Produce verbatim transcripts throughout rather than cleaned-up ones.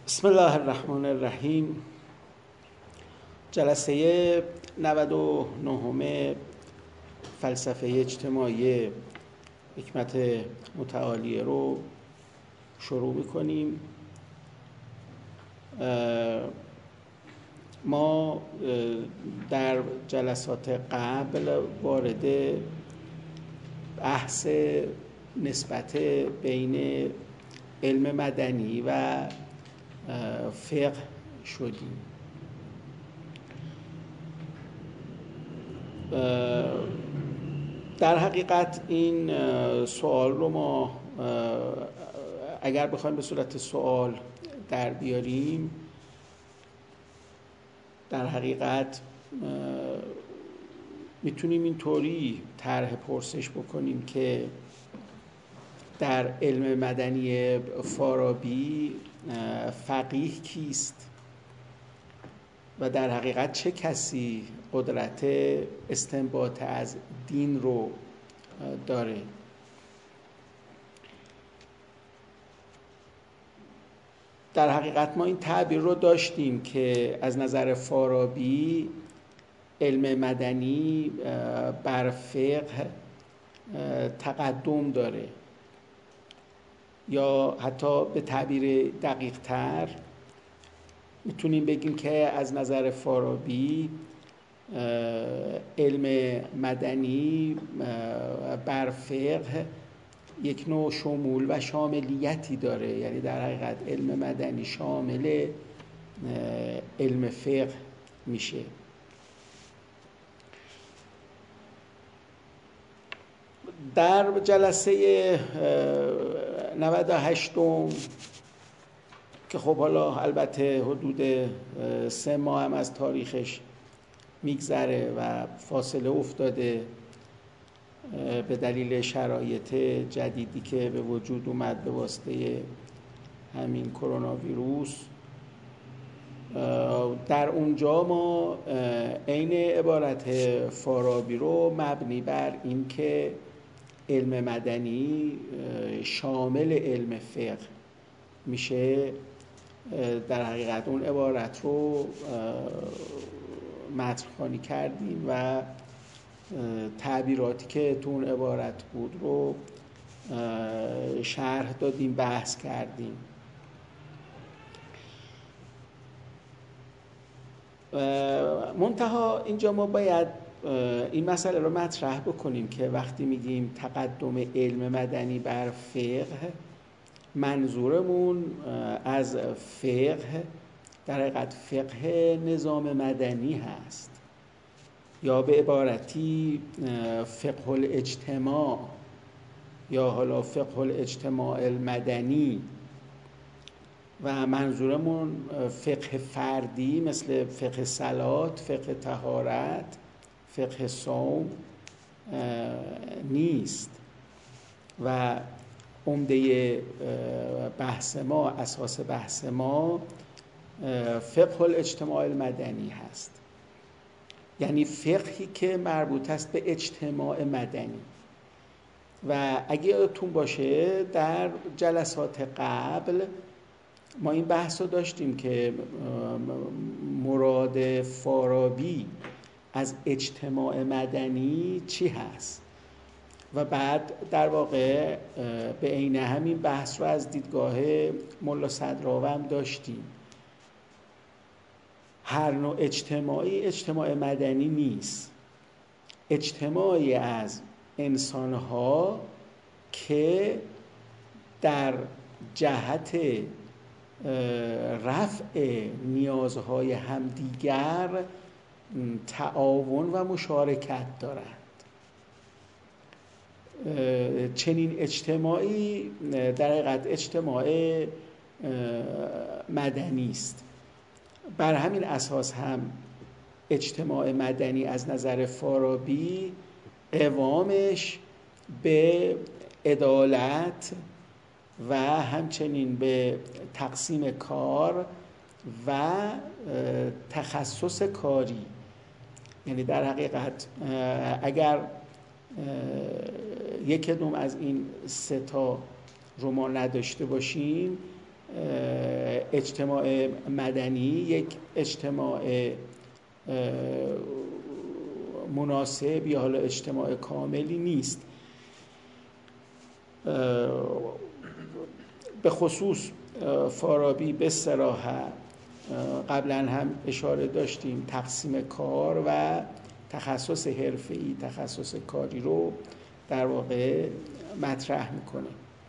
بسم الله الرحمن الرحیم. جلسه نود و نه فلسفه اجتماعی حکمت متعالیه رو شروع میکنیم. ما در جلسات قبل وارد بحث نسبت بین علم مدنی و فقه شدیم. در حقیقت این سوال رو ما اگر بخوایم به صورت سوال در بیاریم، در حقیقت میتونیم اینطوری طرح پرسش بکنیم که در علم مدنی فارابی فقیه کیست و در حقیقت چه کسی قدرت استنباط از دین رو داره. در حقیقت ما این تعبیر رو داشتیم که از نظر فارابی علم مدنی بر فقه تقدم داره، یا حتی به تعبیر دقیق تر میتونیم بگیم که از نظر فارابی علم مدنی بر فقه یک نوع شمول و شاملیتی داره، یعنی در حقیقت علم مدنی شامل علم فقه میشه. در جلسه نود و هشت که خب حالا البته حدود سه ماه هم از تاریخش میگذره و فاصله افتاده به دلیل شرایط جدیدی که به وجود اومد به واسطه همین کرونا ویروس، در اونجا ما عین عبارت فارابی رو مبنی بر این که علم مدنی شامل علم فقه میشه، در حقیقت اون عبارت رو مطرح‌خوانی کردیم و تعبیراتی که تو اون عبارت بود رو شرح دادیم، بحث کردیم. منتها اینجا ما باید این مسئله رو مطرح بکنیم که وقتی میگیم تقدم علم مدنی بر فقه، منظورمون از فقه در حقیقت فقه نظام مدنی هست، یا به عبارتی فقه الاجتماع، یا حالا فقه الاجتماع المدنی. و منظورمون فقه فردی مثل فقه صلات، فقه طهارت، فقه صوم نیست. و عمده بحث ما، اساس بحث ما فقه الاجتماع المدنی هست، یعنی فقهی که مربوط است به اجتماع مدنی. و اگه یادتون باشه در جلسات قبل ما این بحث رو داشتیم که مراد فارابی از اجتماع مدنی چی هست، و بعد در واقع به عین همین بحث رو از دیدگاه ملا صدراوی هم داشتیم. هر نوع اجتماعی اجتماع مدنی نیست، اجتماعی از انسان‌ها که در جهت رفع نیازهای همدیگر تعاون و مشارکت دارند. چنین اجتماعی در حقیقت اجتماع مدنی است. بر همین اساس هم اجتماع مدنی از نظر فارابی قوامش به عدالت و همچنین به تقسیم کار و تخصص کاری، یعنی در حقیقت اگر یک کدوم از این سه تا رو ما نداشته باشیم، اجتماع مدنی یک اجتماع مناسب یا حالا اجتماع کاملی نیست. به خصوص فارابی به صراحت قبلا هم اشاره داشتیم تقسیم کار و تخصص حرفه‌ای، تخصص کاری رو در واقع مطرح میکنه.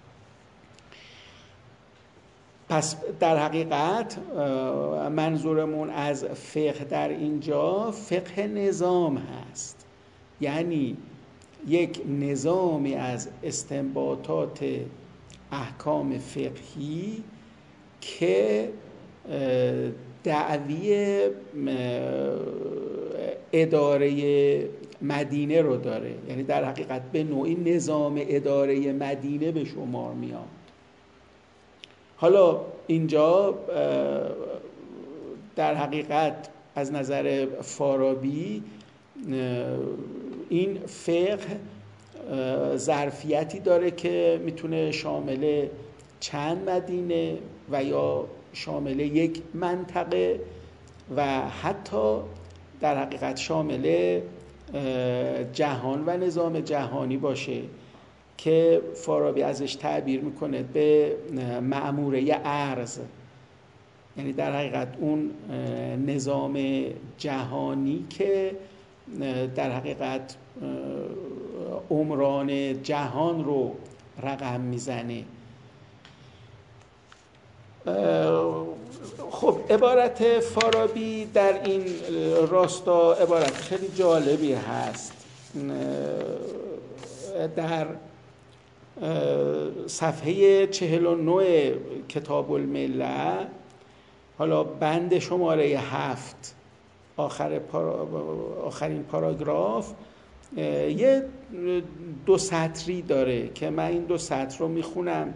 پس در حقیقت منظورمون از فقه در اینجا فقه نظام هست، یعنی یک نظامی از استنباطات احکام فقهی که دعوی اداره مدینه رو داره، یعنی در حقیقت به نوعی نظام اداره مدینه به شمار میاد. حالا اینجا در حقیقت از نظر فارابی این فقه ظرفیتی داره که میتونه شامل چند مدینه و یا شامل یک منطقه و حتی در حقیقت شامل جهان و نظام جهانی باشه که فارابی ازش تعبیر میکنه به مأموره ارض، یعنی در حقیقت اون نظام جهانی که در حقیقت عمران جهان رو رقم میزنه. خب عبارت فارابی در این راستا عبارت خیلی جالبی هست. در صفحه چهل و نه کتاب المله، حالا بند شماره هفت آخر پارا، آخرین پاراگراف یه دو سطری داره که من این دو سطر رو میخونم.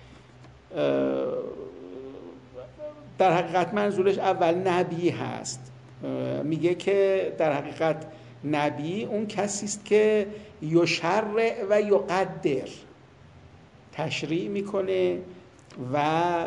در حقیقت منظورش اول نبی هست. میگه که در حقیقت نبی اون کسی است که یشرع و یقدر، تشریع میکنه و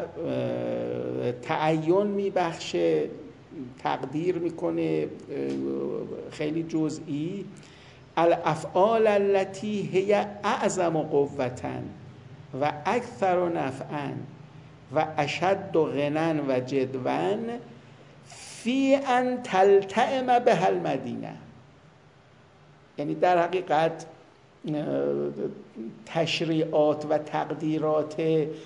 تعین میبخشه، تقدیر میکنه خیلی جزئی. الافعال التي هي اعظم قوة و اکثر نفعا و اشد غنا و جدوا فی ان تلتئم بها المدینه، یعنی در حقیقت تشریعات و تقدیرات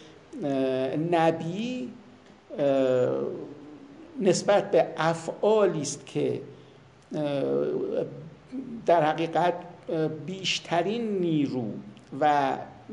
نبی نسبت به افعالی است که در حقیقت بیشترین نیرو و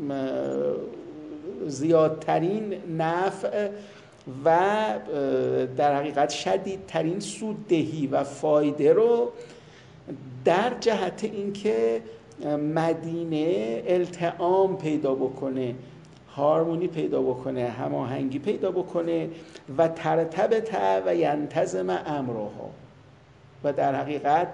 زیادترین نفع و در حقیقت شدیدترین سوددهی و فایده رو در جهت اینکه مدینه التئام پیدا بکنه، هارمونی پیدا بکنه، هماهنگی پیدا بکنه و ترتبط و ینتظم امرها و در حقیقت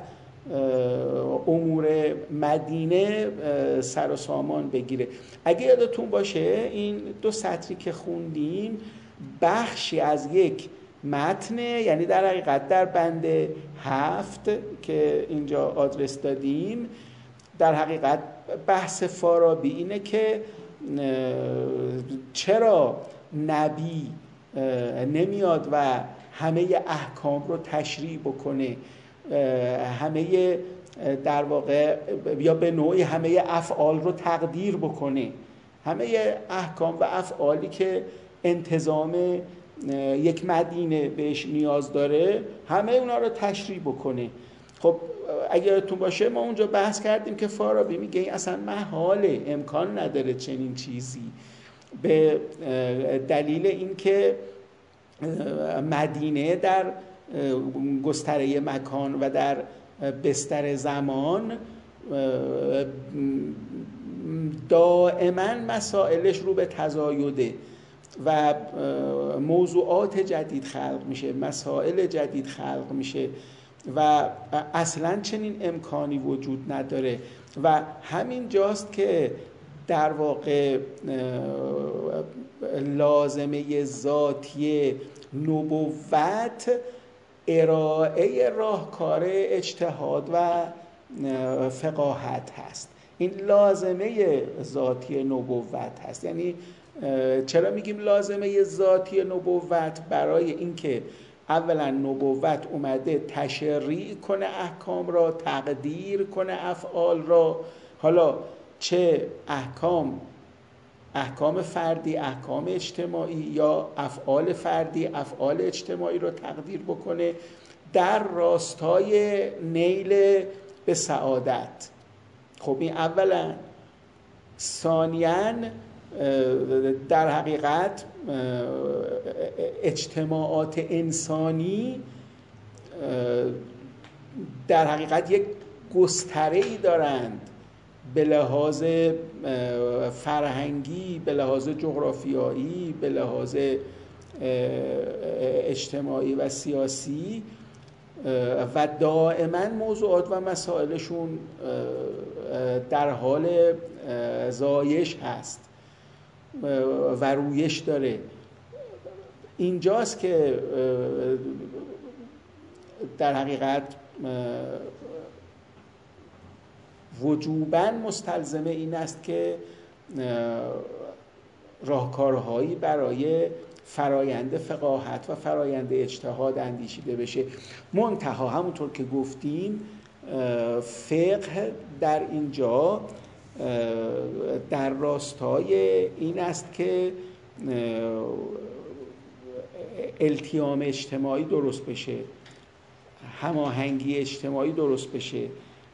امور مدینه سر و سامان بگیره. اگه یادتون باشه این دو سطری که خوندیم بخشی از یک متن، یعنی در حقیقت در بند هفت که اینجا آدرس دادیم، در حقیقت بحث فارابی اینه که چرا نبی نمیاد و همه احکام رو تشریع بکنه، همه در واقع یا به نوعی همه افعال رو تقدیر بکنه، همه احکام و افعالی که انتظام یک مدینه بهش نیاز داره همه اونا رو تشریع بکنه. خب اگر یادتون باشه ما اونجا بحث کردیم که فارابی میگه این اصلا محاله، امکان نداره چنین چیزی، به دلیل اینکه مدینه در گستره مکان و در بستر زمان دائما مسائلش رو به تزایده و موضوعات جدید خلق میشه، مسائل جدید خلق میشه و اصلا چنین امکانی وجود نداره و همین جاست که در واقع لازمه ذاتی نبوت ارائه راهکار اجتهاد و فقاهت هست. این لازمه ذاتی نبوت هست. یعنی چرا میگیم لازمه ذاتی نبوت؟ برای اینکه اولا نبوت اومده تشریع کنه احکام را، تقدیر کنه افعال را، حالا چه احکام احکام فردی، احکام اجتماعی، یا افعال فردی، افعال اجتماعی رو تقدیر بکنه در راستای نیل به سعادت. خب این اولا. ثانیاً در حقیقت اجتماعات انسانی در حقیقت یک گستره‌ای دارند به لحاظ فرهنگی، به لحاظ جغرافیایی، به لحاظ اجتماعی و سیاسی، و دائما موضوعات و مسائلشون در حال زایش هست و رویش داره. اینجاست که در حقیقت وجوباً مستلزم این است که راهکارهایی برای فرایند فقاهت و فرایند اجتهاد اندیشیده بشه. منتها همونطور که گفتیم فقه در اینجا در راستای این است که التیام اجتماعی درست بشه، هماهنگی اجتماعی درست بشه،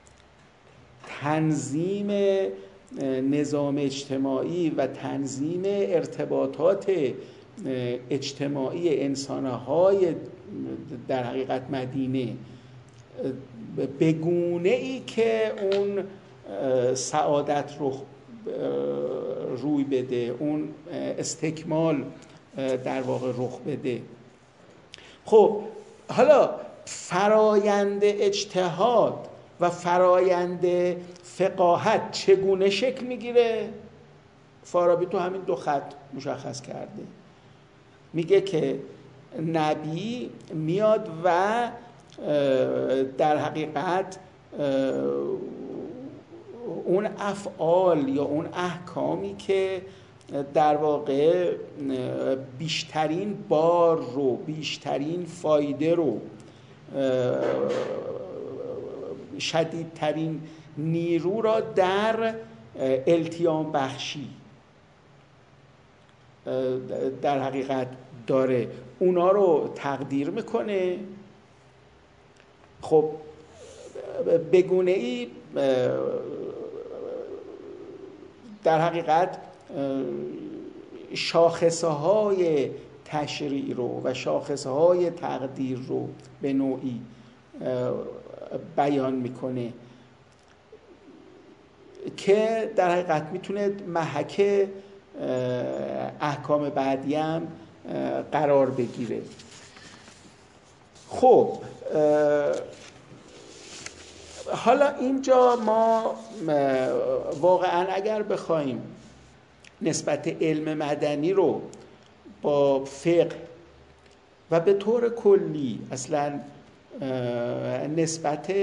تنظیم نظام اجتماعی و تنظیم ارتباطات اجتماعی انسان‌های در حقیقت مدینه به گونه ای که اون سعادت رو روی بده، اون استکمال در واقع رخ بده. خب حالا فرایند اجتهاد و فرایند فقاهت چگونه شکل میگیره؟ فارابی تو همین دو خط مشخص کرده. میگه که نبی میاد و در حقیقت اون افعال یا اون احکامی که در واقع بیشترین بار رو، بیشترین فایده رو، شدیدترین نیرو را در التیام بخشی در حقیقت داره، اونا رو تقدیر میکنه. خب بگونه ای در حقیقت شاخصه های تشریع رو و شاخصه های تقدیر رو به نوعی بیان میکنه که در حقیقت میتونه محک احکام بعدی هم قرار بگیره. خب حالا اینجا ما واقعا اگر بخوایم نسبت علم مدنی رو با فقه و به طور کلی اصلا نسبت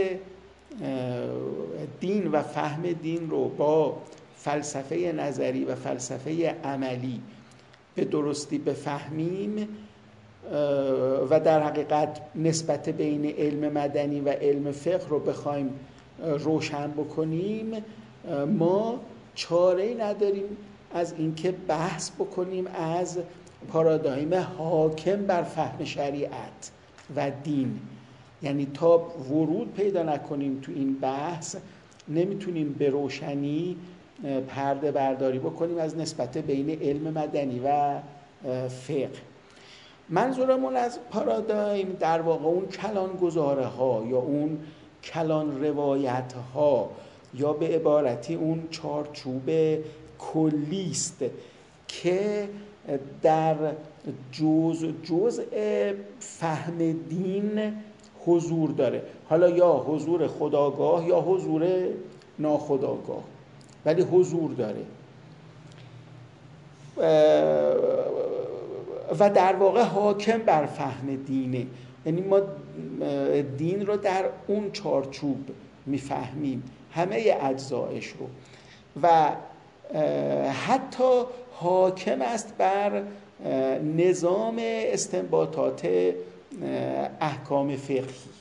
دین و فهم دین رو با فلسفه نظری و فلسفه عملی به درستی بفهمیم و در حقیقت نسبت بین علم مدنی و علم فقه رو بخوایم روشن بکنیم، ما چاره‌ای نداریم از اینکه بحث بکنیم از پارادایم حاکم بر فهم شریعت و دین. یعنی تا ورود پیدا نکنیم تو این بحث نمیتونیم به روشنی پرده برداری بکنیم از نسبت بین علم مدنی و فقه. منظورمون از پارادایم در واقع اون کلان گزاره ها یا اون کلان روایت ها یا به عبارتی اون چارچوب کلیست که در جزء جزء فهم دین حضور داره، حالا یا حضور خودآگاه یا حضور ناخودآگاه، ولی حضور داره. و در واقع حاکم بر فهم دینه. یعنی ما دین رو در اون چارچوب میفهمیم، همه اجزایش رو، و حتی حاکم است بر نظام استنباطات احکام فقهی.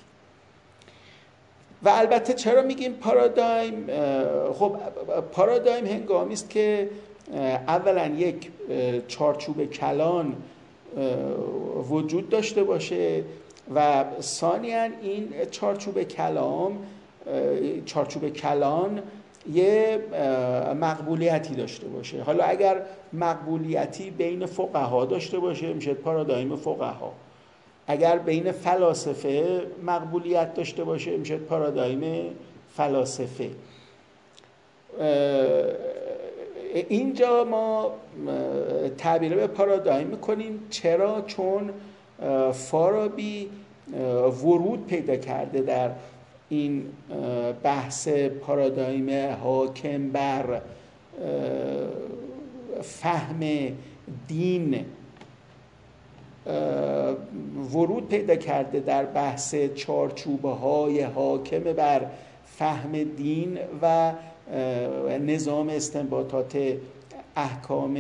و البته چرا میگیم پارادایم؟ خب پارادایم هنگامی است که اولا یک چارچوب کلان وجود داشته باشه و ثانیاً این چارچوب کلام چارچوب کلان یه مقبولیتی داشته باشه. حالا اگر مقبولیتی بین فقها داشته باشه میشه پارادایم فقها، اگر بین فلاسفه مقبولیت داشته باشه میشه پارادایم فلاسفه. اینجا ما تعبیر به پارادایم میکنیم. چرا؟ چون فارابی ورود پیدا کرده در این بحث پارادایم حاکم بر فهم دین، ورود پیدا کرده در بحث چارچوبه های حاکم بر فهم دین و نظام استنباطات احکام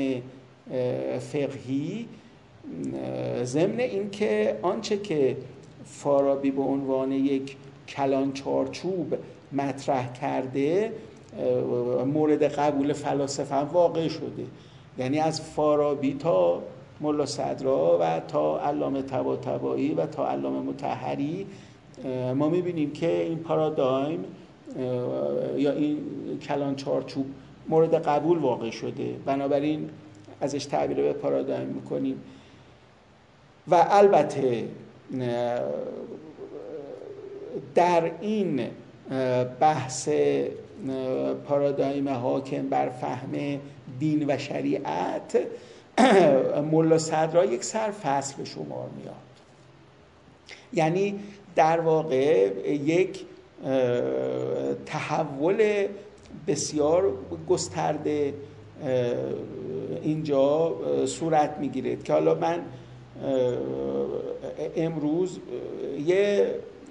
فقهی، ضمن این که آنچه که فارابی به عنوان یک کلان چارچوب مطرح کرده مورد قبول فلاسفه هم واقع شده. یعنی از فارابی تا ملا صدرا و تا علامه طباطبایی و تا علامه مطهری ما میبینیم که این پارادایم یا این کلان چارچوب مورد قبول واقع شده، بنابراین ازش تعبیر به پارادایم میکنیم. و البته در این بحث پارادایم حاکم بر فهم دین و شریعت ملا صدرا یک سرفصل به شمار میاد. یعنی در واقع یک تحول بسیار گسترده اینجا صورت میگیره که حالا من امروز یه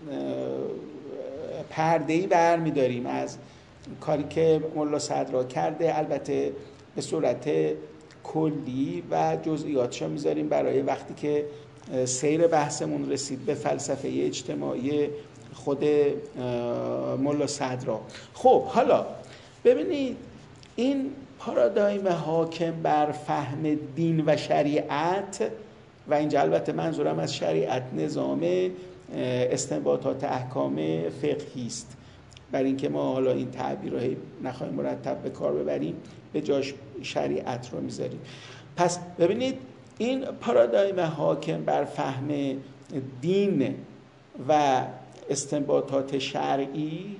پرده‌ای برمی‌داریم از کاری که ملا صدرا کرده، البته به صورت کلی و جزئیاتشو میذاریم برای وقتی که سیر بحثمون رسید به فلسفه اجتماعی خود ملا صدرا. خب حالا ببینید این پارادایم حاکم بر فهم دین و شریعت، و اینجا البته منظورم از شریعت نظام استنباطات احکام فقهی است، برای اینکه ما حالا این تعبیرها نخواهیم مرتب به کار ببریم به جاش شریعت رو میذاریم. پس ببینید این پارادایم حاکم بر فهم دین و استنباطات شرعی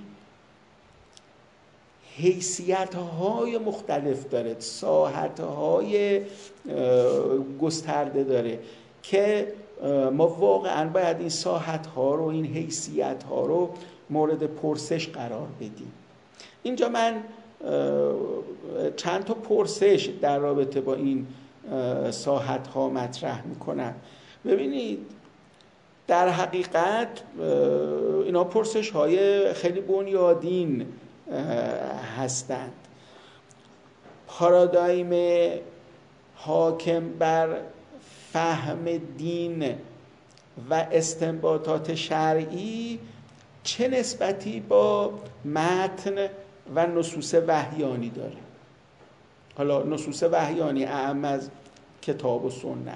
حیثیت‌های مختلف داره، ساحت‌های گسترده داره که ما واقعاً باید این ساحت‌ها رو، این حیثیت‌ها رو مورد پرسش قرار بدیم. اینجا من چند تا پرسش در رابطه با این ساحت‌ها مطرح می‌کنم. ببینید در حقیقت اینا پرسش‌های خیلی بنیادین هستند. پارادایم حاکم بر فهم دین و استنباطات شرعی چه نسبتی با متن و نصوص وحیانی داره؟ حالا نصوص وحیانی اعم از کتاب و سنت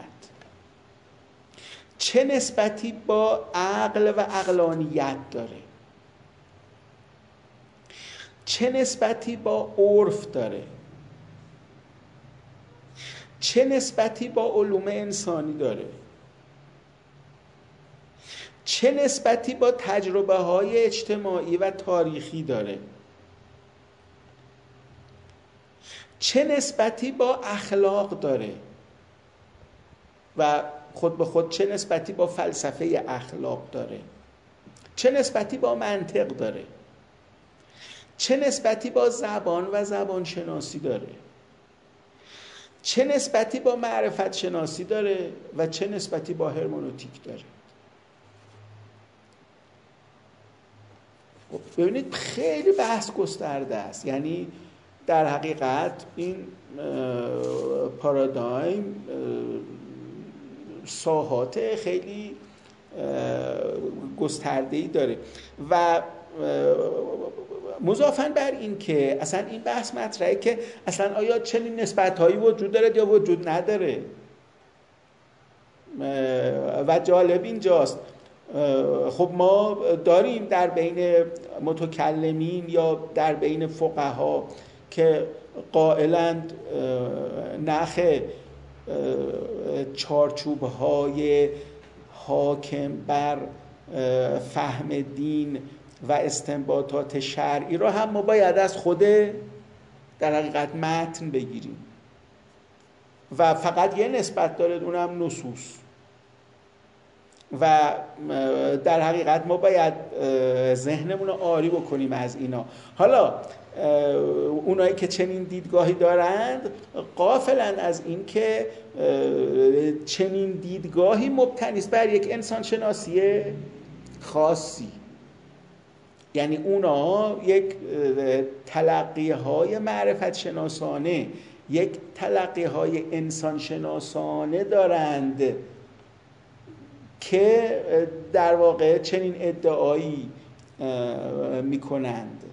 چه نسبتی با عقل و عقلانیت داره؟ چه نسبتی با عرف داره؟ چه نسبتی با علوم انسانی داره؟ چه نسبتی با تجربه های اجتماعی و تاریخی داره؟ چه نسبتی با اخلاق داره؟ و خود به خود چه نسبتی با فلسفه اخلاق داره؟ چه نسبتی با منطق داره؟ چه نسبتی با زبان و زبان شناسی داره؟ چه نسبتی با معرفت شناسی داره و چه نسبتی با هرمنوتیک داره. ببینید خیلی بحث گسترده است. یعنی در حقیقت این پارادایم ساحات خیلی گسترده‌ای داره و مضافاً بر این که اصلا این بحث مطرحه که اصلا آیا چنین نسبت‌هایی وجود داره یا وجود نداره. و جالب اینجاست، خب ما داریم در بین متکلمین یا در بین فقها که قائلند نخ چارچوب‌های حاکم بر فهم دین و استنباطات شرعی را هم ما باید از خود در حقیقت متن بگیریم و فقط یه نسبت داره، اونم نصوص. و در حقیقت ما باید ذهنمون رو آری بکنیم از اینا. حالا اونایی که چنین دیدگاهی دارند غافلن از این که چنین دیدگاهی مبتنی است بر یک انسان شناسی خاصی. یعنی اونا یک تلقی‌های معرفت شناسانه، یک تلقی‌های انسان شناسانه دارند که در واقع چنین ادعایی میکنند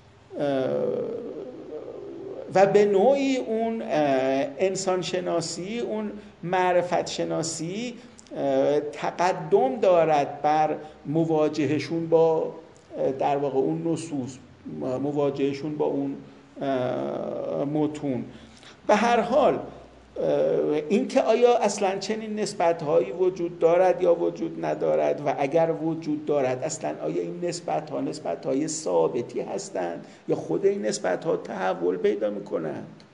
و به نوعی اون انسان شناسی، اون معرفت شناسی تقدم دارد بر مواجهشون با در واقع اون نصوص، مواجهشون با اون متون. به هر حال این که آیا اصلا چنین نسبت‌هایی وجود دارد یا وجود ندارد و اگر وجود دارد اصلا آیا این نسبت‌ها نسبت‌های ثابتی هستند یا خود این نسبت‌ها تحول پیدا می‌کنند.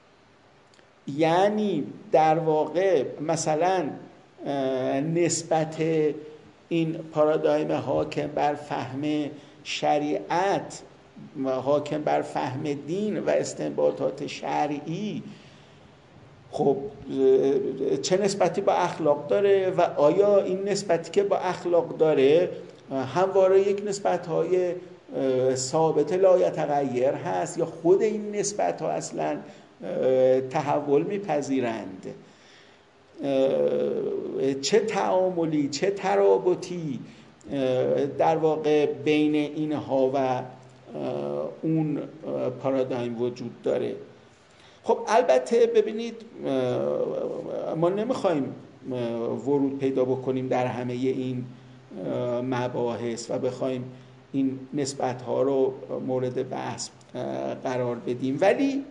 یعنی در واقع مثلا نسبت این پارادایم حاکم بر فهم شریعت و حاکم بر فهم دین و استنباطات شرعی خب چه نسبتی با اخلاق داره و آیا این نسبتی که با اخلاق داره همواره یک نسبت‌های ثابت لا یتغیر هست یا خود این نسبت‌ها اصلا تحول میپذیرند؟ چه تعاملی، چه ترابطی در واقع بین اینها و اون پارادایم وجود داره؟ خب البته ببینید ما نمیخوایم ورود پیدا بکنیم در همه این مباحث و بخوایم این نسبت‌ها رو مورد بحث قرار بدیم، ولی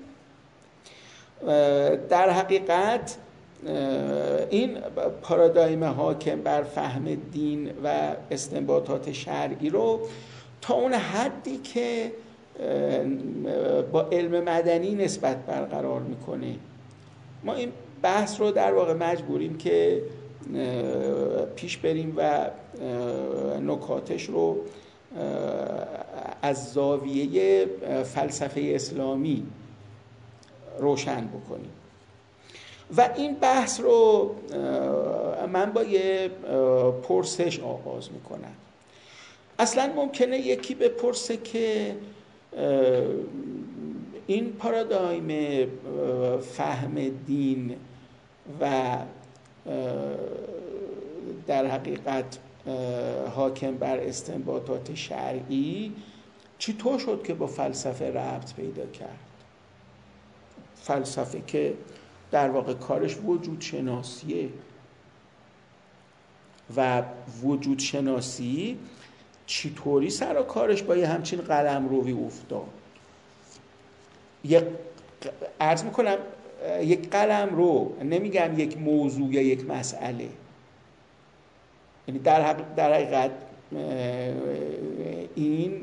در حقیقت این پارادایم حاکم بر فهم دین و استنباطات شرعی رو تا اون حدی که با علم مدنی نسبت برقرار میکنه، ما این بحث رو در واقع مجبوریم که پیش بریم و نکاتش رو از زاویه فلسفه اسلامی روشن بکنیم. و این بحث رو من با یه پرسش آغاز میکنم. اصلا ممکنه یکی بپرسه که این پارادایم فهم دین و در حقیقت حاکم بر استنباطات شرعی چطور شد که با فلسفه ربط پیدا کرد؟ فلسفه که در واقع کارش وجود شناسیه و وجود شناسی چطوری سر و کارش با یه همچین قلمروی افتاد؟ یک عرض میکنم یک قلمرو، نمیگم یک موضوع یا یک مسئله، یعنی در در حقیقت این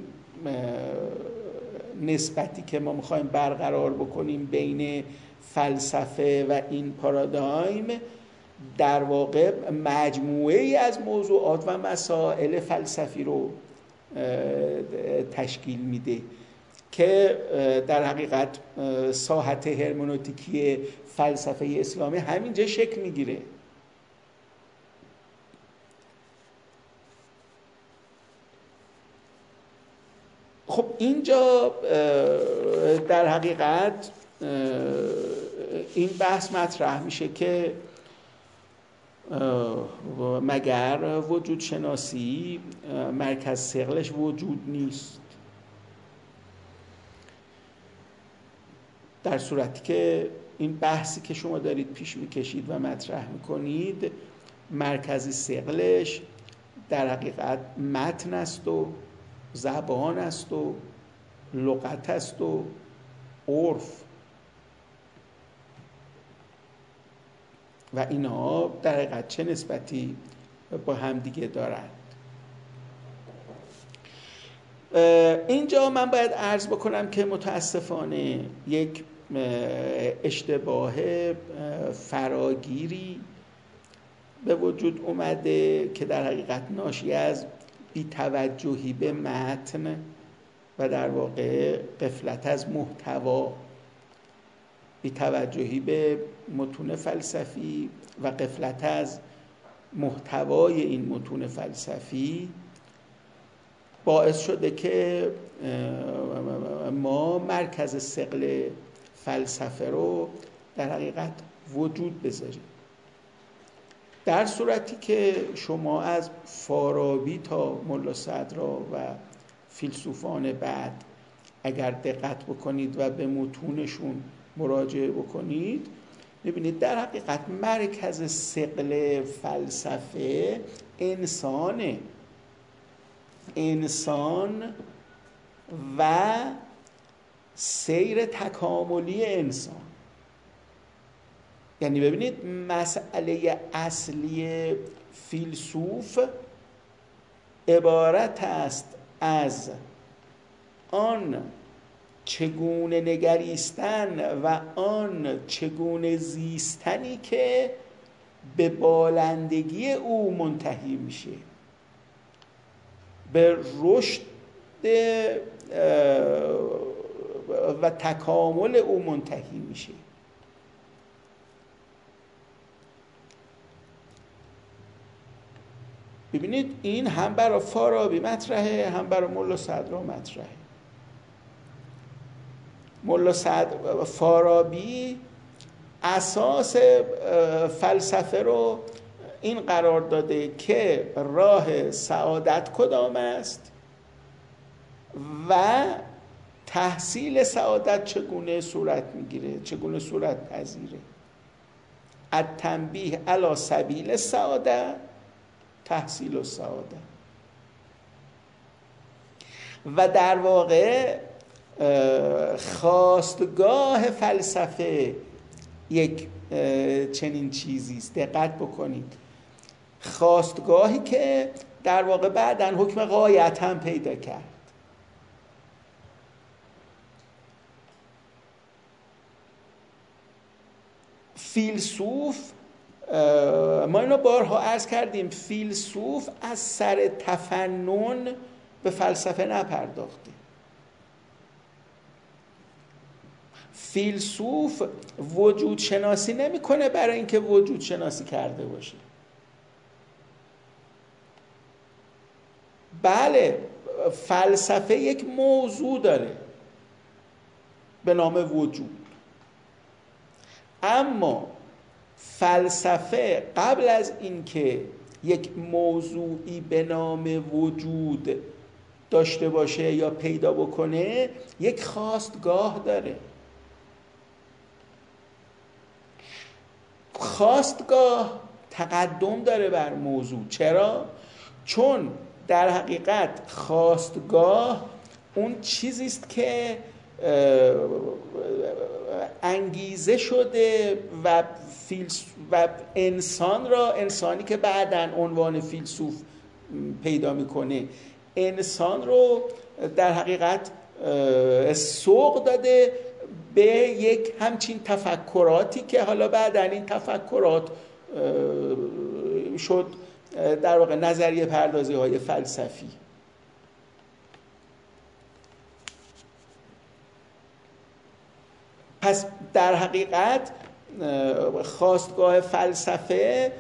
نسبتی که ما میخوایم برقرار بکنیم بین فلسفه و این پارادایم در واقع مجموعه ای از موضوعات و مسائل فلسفی رو تشکیل میده که در حقیقت ساحت هرمنوتیکی فلسفه اسلامی همینجا شکل میگیره. خب اینجا در حقیقت این بحث مطرح میشه که مگر وجود شناسی مرکز ثقلش وجود نیست؟ در صورتی که این بحثی که شما دارید پیش میکشید و مطرح میکنید مرکزی ثقلش در حقیقت متن است و زبان است و لغت است و عرف و اینها در حقیقت چه نسبتی با هم دیگه دارند. اینجا من باید عرض بکنم که متاسفانه یک اشتباه فراگیری به وجود اومده که در حقیقت ناشی از بی‌توجهی به متن و در واقع غفلت از محتوا، بی‌توجهی به متون فلسفی و غفلت از محتوای این متون فلسفی باعث شده که ما مرکز ثقل فلسفه رو در حقیقت وجود بذاریم، در صورتی که شما از فارابی تا ملا صدرا و فیلسوفان بعد اگر دقت بکنید و به متونشون مراجعه بکنید می‌بینید در حقیقت مرکز ثقل فلسفه انسانه، انسان و سیر تکاملی انسان. یعنی ببینید مسئله اصلی فیلسوف عبارت است از آن چگونه نگریستن و آن چگونه زیستنی که به بالندگی او منتهی میشه، به رشد و تکامل او منتهی میشه. ببینید این هم برای فارابی مطرحه هم برای ملا صدرا مطرحه. ملا صدر فارابی اساس فلسفه رو این قرار داده که راه سعادت کدام است و تحصیل سعادت چگونه صورت میگیره، چگونه صورت پذیره. التنبیه علی سبیل السعادة تحصیل السعادة. و در واقع خواستگاه فلسفه یک چنین چیزی است. دقت بکنید، خواستگاهی که در واقع بعداً حکم غایت هم پیدا کرد. فیلسوف، ما اینو بارها عرض کردیم، فیلسوف از سر تفنن به فلسفه نپرداخته. فیلسوف وجود شناسی نمیکنه برای اینکه وجود شناسی کرده باشه. بله، فلسفه یک موضوع داره به نام وجود، اما فلسفه قبل از اینکه یک موضوعی به نام وجود داشته باشه یا پیدا بکنه یک خواستگاه داره. خواستگاه تقدم داره بر موضوع. چرا؟ چون در حقیقت خواستگاه اون چیزی است که انگیزه شده و فیلسوف و انسان را، انسانی که بعداً عنوان فیلسوف پیدا میکنه، انسان رو در حقیقت سوق داده به یک همچین تفکراتی که حالا بعداً این تفکرات شد در واقع نظریه پردازی های فلسفی. در حقیقت خواستگاه فلسفه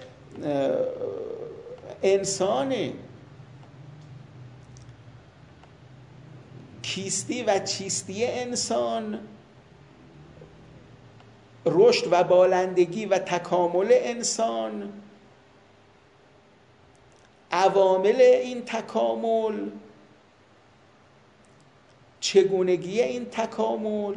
انسانه. کیستی و چیستی انسان، رشد و بالندگی و تکامل انسان، عوامل این تکامل، چگونگی این تکامل،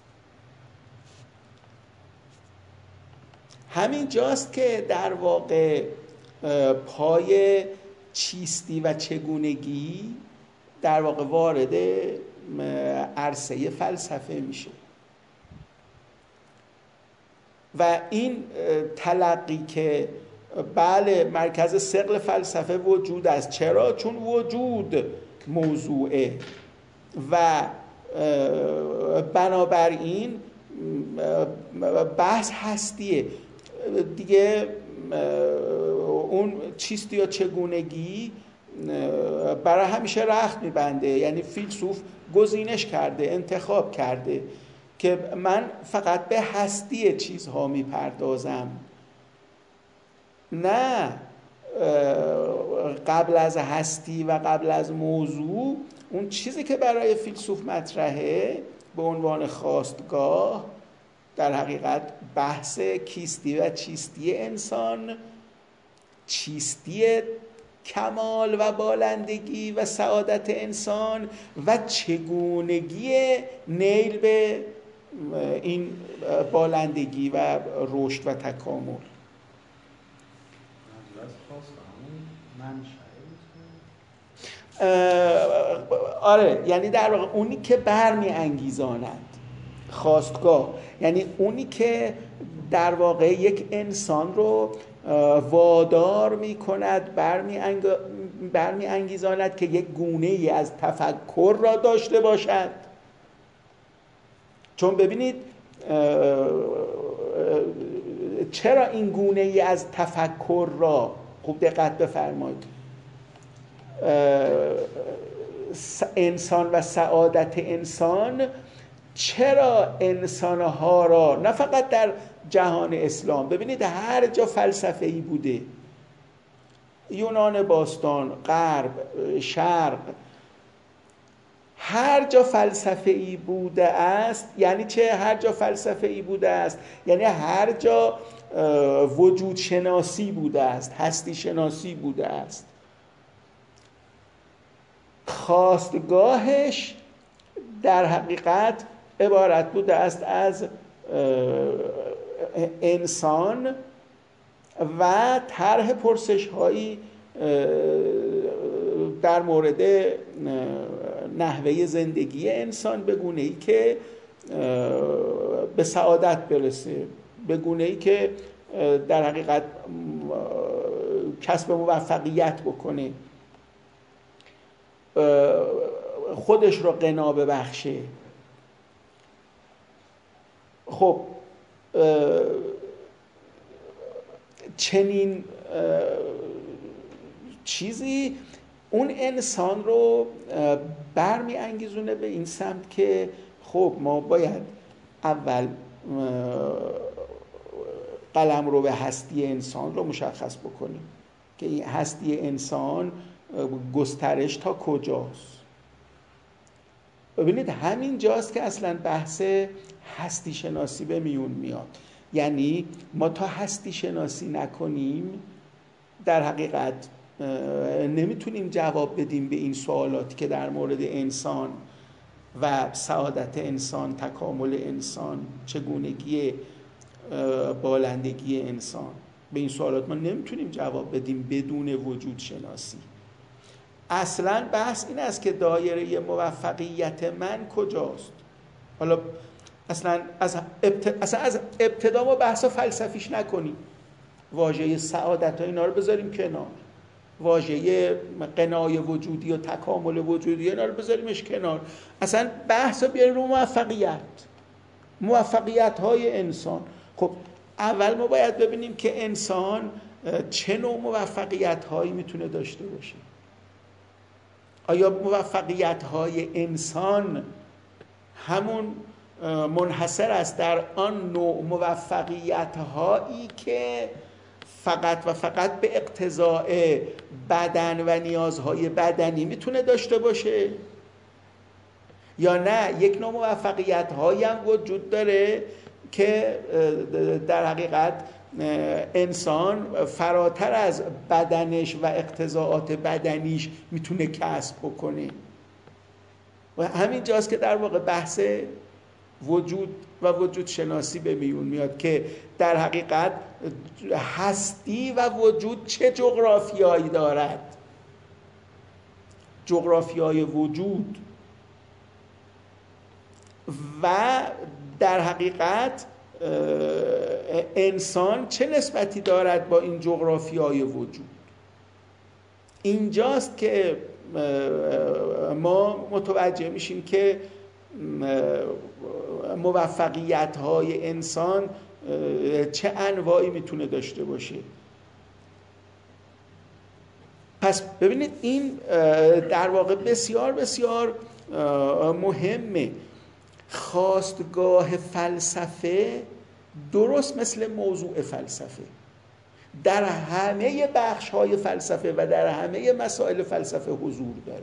همین جاست که در واقع پای چیستی و چگونگی در واقع وارد عرصه فلسفه میشه و این تلقی که بله مرکز ثقل فلسفه وجود است. چرا؟ چون وجود موضوعه و بنابراین بحث هستیه دیگه. اون چیستی یا چگونگی برای همیشه رخت میبنده، یعنی فیلسوف گزینش کرده، انتخاب کرده که من فقط به هستی چیزها میپردازم، نه قبل از هستی و قبل از موضوع اون چیزی که برای فیلسوف مطرحه به عنوان خواستگاه در حقیقت بحث کیستی و چیستی انسان، چیستی کمال و بالندگی و سعادت انسان و چگونگی نیل به این بالندگی و رشد و تکامل. آره، یعنی در واقع اونی که برمی انگیزاند، خواستگاه یعنی اونی که در واقع یک انسان رو وادار می کند، برمی, انگ... برمی انگیزاند که یک گونه ای از تفکر را داشته باشد. چون ببینید چرا این گونه ای از تفکر را، خوب دقت بفرمایید، انسان و سعادت انسان، چرا انسانها را نه فقط در جهان اسلام، ببینید هر جا فلسفه‌ای بوده، یونان باستان، غرب، شرق، هر جا فلسفه‌ای بوده است. یعنی چه هر جا فلسفه‌ای بوده است؟ یعنی هر جا وجود شناسی بوده است، هستی شناسی بوده است. خواستگاهش در حقیقت عبارت بوده است از انسان و طرح پرسش‌هایی در مورد نحوه زندگی انسان به گونه‌ای که به سعادت برسه، به گونه‌ای که در حقیقت کسب موفقیت بکنه، خودش رو غنا ببخشه. خب چنین چیزی اون انسان رو برمی انگیزونه به این سمت که خب ما باید اول قلم رو به هستی انسان رو مشخص بکنیم که این هستی انسان گسترش تا کجاست. ببینید همین جاست که اصلا بحث هستی شناسی به میون میاد. یعنی ما تا هستی شناسی نکنیم در حقیقت نمیتونیم جواب بدیم به این سوالاتی که در مورد انسان و سعادت انسان، تکامل انسان، چگونگی بالندگی انسان. به این سوالات ما نمیتونیم جواب بدیم بدون وجود شناسی. اصلا بحث این است که دایره موفقیت من کجاست. حالا اصلا از ابتدا, اصلا از ابتدا ما بحث فلسفیش نکنیم، واژه سعادت ها اینا رو بذاریم کنار، واژه قنای وجودی و تکامل وجودی اینا رو بذاریمش کنار، اصلا بحث رو بیاریم رو موفقیت، موفقیت های انسان. خب اول ما باید ببینیم که انسان چه نوع موفقیت هایی میتونه داشته باشه. آیا موفقیت های انسان همون منحصر است در آن نوع موفقیت هایی که فقط و فقط به اقتضاء بدن و نیازهای بدنی میتونه داشته باشه، یا نه یک نوع موفقیت هایی هم وجود داره که در حقیقت انسان فراتر از بدنش و اقتضاعات بدنیش میتونه کسب بکنه. و همین جاست که در واقع بحث وجود و وجود شناسی به میون میاد که در حقیقت هستی و وجود چه جغرافیایی دارد. جغرافیای وجود و در حقیقت انسان چه نسبتی دارد با این جغرافیای وجود. اینجاست که ما متوجه میشیم که موفقیت‌های انسان چه انواعی میتونه داشته باشه. پس ببینید این در واقع بسیار بسیار مهمه. خواستگاه فلسفه درست مثل موضوع فلسفه در همه بخش‌های فلسفه و در همه مسائل فلسفه حضور داره.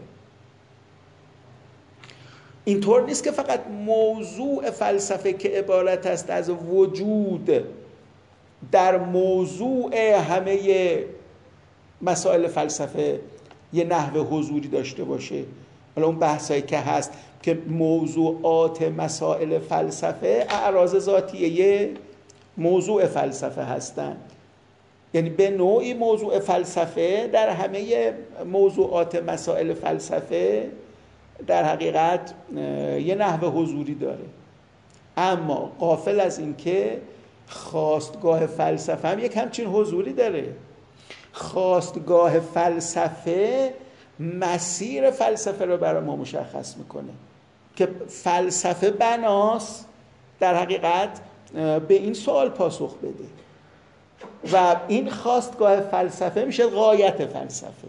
اینطور نیست که فقط موضوع فلسفه که عبارت است از وجود در موضوع همه مسائل فلسفه یه نحو حضوری داشته باشه. حالا اون بحثایی که هست که موضوعات مسائل فلسفه اعراض ذاتیه موضوع فلسفه هستند، یعنی به نوعی موضوع فلسفه در همه موضوعات مسائل فلسفه در حقیقت یه نحو حضوری داره. اما غافل از این که خواستگاه فلسفه هم یک همچین حضوری داره. خواستگاه فلسفه مسیر فلسفه رو برای ما مشخص میکنه که فلسفه بناست در حقیقت به این سوال پاسخ بده و این خواستگاه فلسفه میشه غایت فلسفه.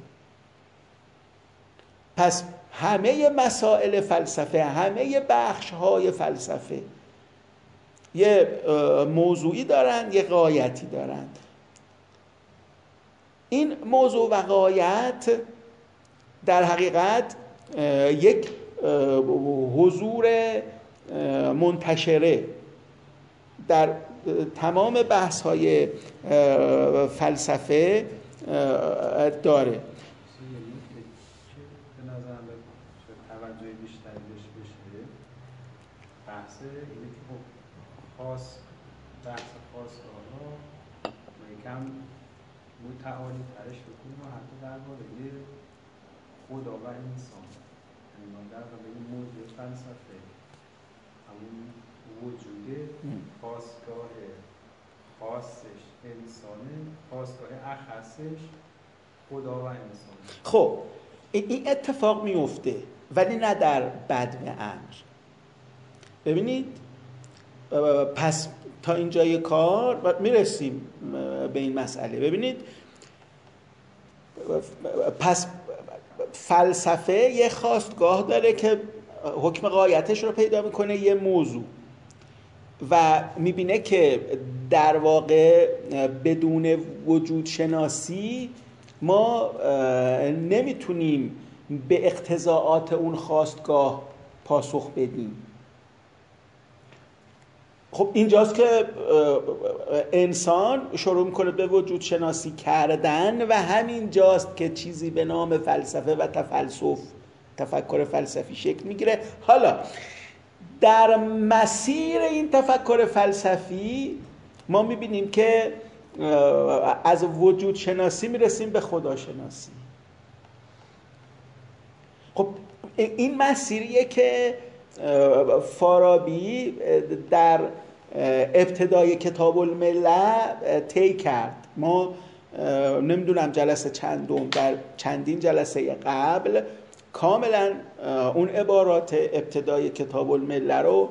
پس همه مسائل فلسفه، همه بخش‌های فلسفه یه موضوعی دارن، یه غایتی دارن. این موضوع و غایت در حقیقت یک حضور منتشره در تمام بحث‌های فلسفه داره. توجه بیشتری بهش بشه بحث اینه که خب خاص بحث خواستگاه ها یکم متعالی ترش بکنیم و حتی درباره خدا و انسان، یعنی ما درباره این موضوع فلسفه همون وجود خواستگاه خاصش انسانه، خواستگاه اخصش خدا و انسان. خب این اتفاق میفته ولی نه در بدو امر. ببینید پس تا اینجای کار میرسیم به این مسئله. ببینید پس فلسفه یه خواستگاه داره که حکم غایتش رو پیدا میکنه، یه موضوع، و میبینه که در واقع بدون وجود شناسی ما نمیتونیم به اقتضاعات اون خواستگاه پاسخ بدیم. خب اینجاست که انسان شروع میکنه به وجود شناسی کردن و همین جاست که چیزی به نام فلسفه و تفلسف، تفکر فلسفی شکل میگیره. حالا در مسیر این تفکر فلسفی ما میبینیم که از وجود شناسی میرسیم به خدا شناسی. خب این مسیریه که فارابی در ابتدای کتاب الملل طی کرد. ما نمیدونم جلسه چندم در چندین جلسه قبل کاملا اون عبارات ابتدای کتاب الملل رو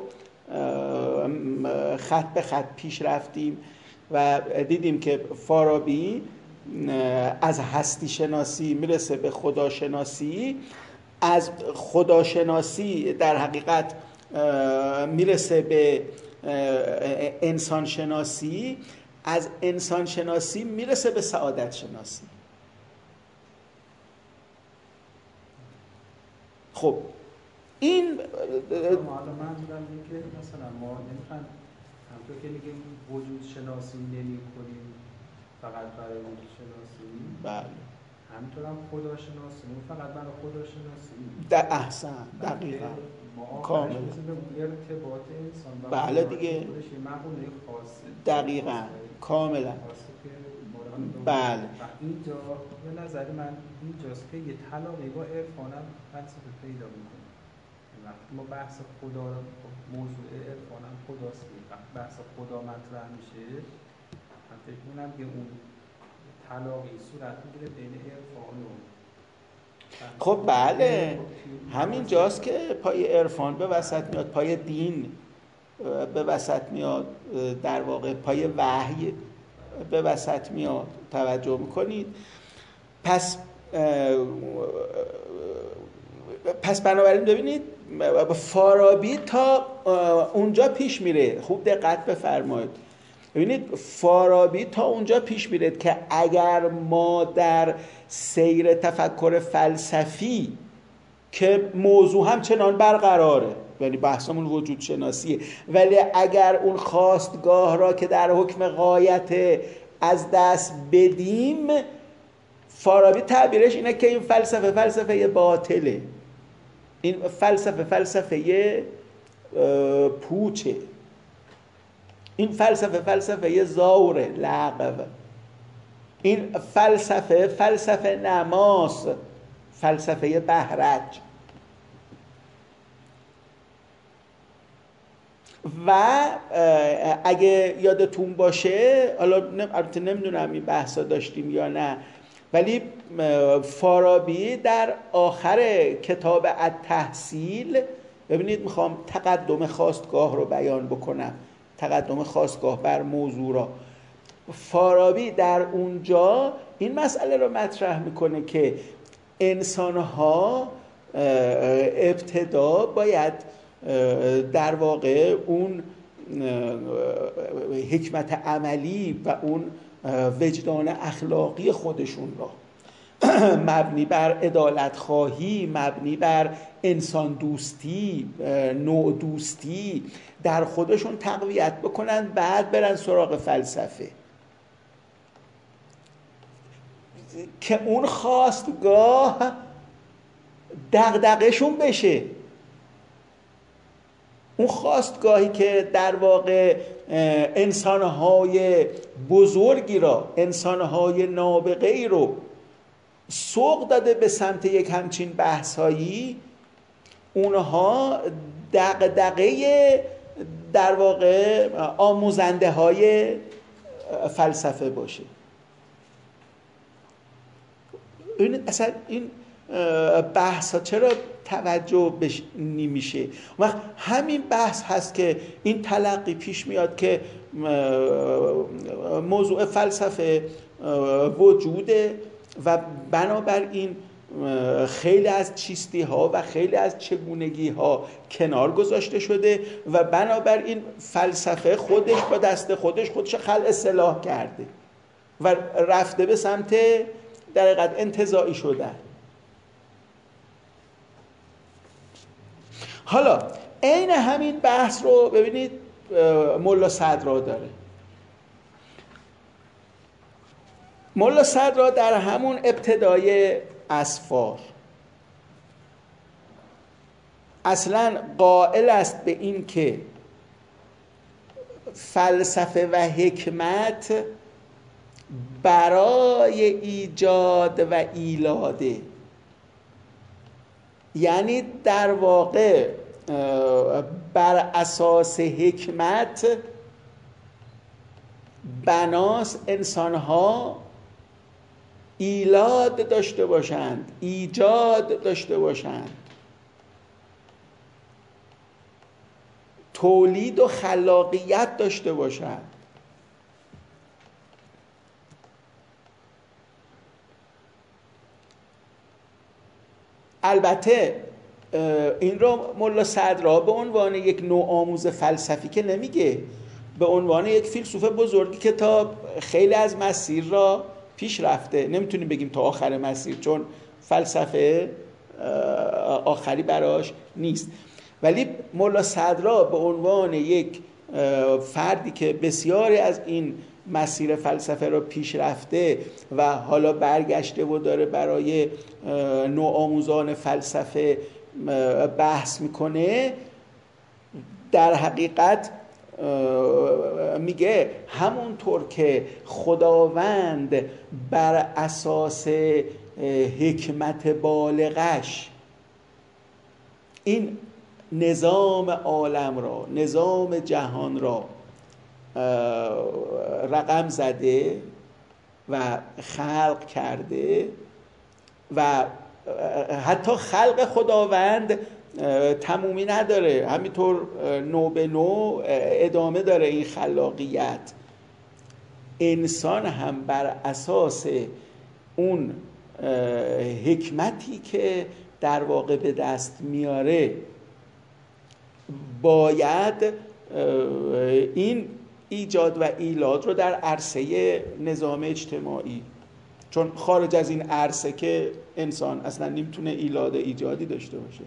خط به خط پیش رفتیم و دیدیم که فارابی از هستی شناسی میرسه به خداشناسی، از خداشناسی در حقیقت میرسه به انسان شناسی، از انسان شناسی میرسه به سعادت شناسی. خب این حالا من بودم که مثلا ما نمیخوایم همطور که میگیم وجود شناسی نمی کنیم فقط برای وجود شناسی، بله همینطور هم خدا شناسی فقط برای خدا شناسی. در احسن دقیقاً کاملا به ارتباط انسان و بله دیگه مقوله خاصه دقیقاً کاملا بله. اینجا به نظر من اینجاست که یه طلاقی با عرفانم فلسفه پیدا میکنه. وقتی ما بحث خدا رو، موضوع عرفانم خداست، وقتی بحث خدا مطرح میشه من فکر میکنم که اون طلاقی صورت میگیره بین عرفان و خب بله همین جاست که پای عرفان به وسط میاد، پای دین به وسط میاد، در واقع پای وحی به وسط میاد. توجه میکنید؟ پس پس بنابراین ببینید فارابی تا اونجا پیش میره. خوب دقت بفرمایید. ببینید فارابی تا اونجا پیش میره که اگر ما در سیر تفکر فلسفی که موضوع هم چنان برقراره، یعنی بحثمون وجود شناسیه، ولی اگر اون خواستگاه را که در حکم غایت از دست بدیم، فارابی تعبیرش اینه که این فلسفه فلسفه باطله، این فلسفه فلسفه پوچه، این فلسفه فلسفه زوره لغو، این فلسفه فلسفه نماس، فلسفه بهرج. و اگه یادتون باشه، حالا البته نمیدونم این بحثا داشتیم یا نه، ولی فارابی در آخر کتاب التحصیل، ببینید میخوام تقدم خواستگاه رو بیان بکنم، تقدم خواستگاه بر موضوع را. فارابی در اونجا این مسئله رو مطرح میکنه که انسان‌ها ابتدا باید در واقع اون حکمت عملی و اون وجدان اخلاقی خودشون را مبنی بر عدالت خواهی، مبنی بر انسان دوستی، نوع دوستی در خودشون تقویت بکنن، بعد برن سراغ فلسفه که اون خواستگاه دغدغه‌شون بشه. اون خواستگاهی که در واقع انسانهای بزرگی را، انسانهای نابغه‌ای رو سوق داده به سمت یک همچین بحثایی، اونها دغدغه در واقع آموزنده های فلسفه باشه. این اصلا این بحث ها چرا توجه بش نمیشه؟ وقت همین بحث هست که این تلقی پیش میاد که موضوع فلسفه وجوده و بنابراین خیلی از چیستی ها و خیلی از چگونگی ها کنار گذاشته شده و بنابراین فلسفه خودش با دست خودش خودش خلق اصلاح کرده و رفته به سمت در حقیقت انتزاعی شدن. حالا عین همین بحث رو ببینید ملا صدرا داره. ملا صدرا در همون ابتدای اسفار اصلا قائل است به این که فلسفه و حکمت برای ایجاد و ایلاده، یعنی در واقع بر اساس حکمت بناس انسانها ایلاد داشته باشند، ایجاد داشته باشند، تولید و خلاقیت داشته باشند. البته این را ملا صدرا به عنوان یک نوع آموز فلسفی که نمیگه، به عنوان یک فیلسوف بزرگی که تا خیلی از مسیر را پیش رفته، نمیتونیم بگیم تا آخر مسیر چون فلسفه آخری براش نیست، ولی ملا صدرا به عنوان یک فردی که بسیاری از این مسیر فلسفه را پیش رفته و حالا برگشته و داره برای نوآموزان فلسفه بحث میکنه، در حقیقت میگه همونطور که خداوند بر اساس حکمت بالغش این نظام عالم را، نظام جهان را رقم زده و خلق کرده و حتی خلق خداوند تمومی نداره، همینطور نو به نو ادامه داره این خلاقیت. انسان هم بر اساس اون حکمتی که در واقع به دست میاره باید این ایجاد و ایلاد رو در عرصه نظام اجتماعی، چون خارج از این عرصه که انسان اصلا نمیتونه ایلاد ایجادی داشته باشه،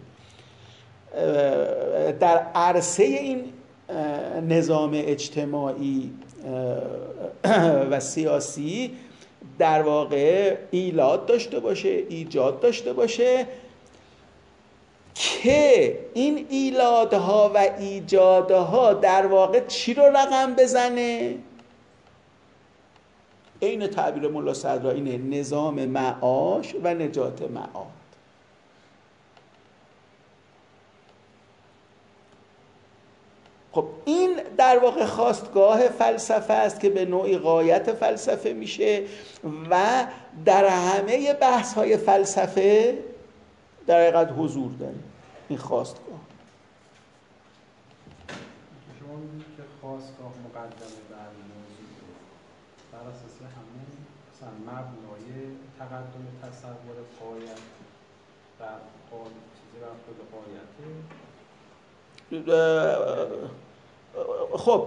در عرصه این نظام اجتماعی و سیاسی در واقع ایلاد داشته باشه، ایجاد داشته باشه که این ایلادها و ایجادها در واقع چی رو رقم بزنه؟ این تعبیر ملا صدرا اینه: نظام معاش و نجات معاد. خب این در واقع خواستگاه فلسفه است که به نوعی غایت فلسفه میشه و در همه بحث های فلسفه در حقیقت حضور داره این خواستگاه. شما میگید که خواستگاه مقدمه بر موضوع بر اساس همون مثلا مبنای تقدم تصور غایت بر چیزی بر خود غایته. خب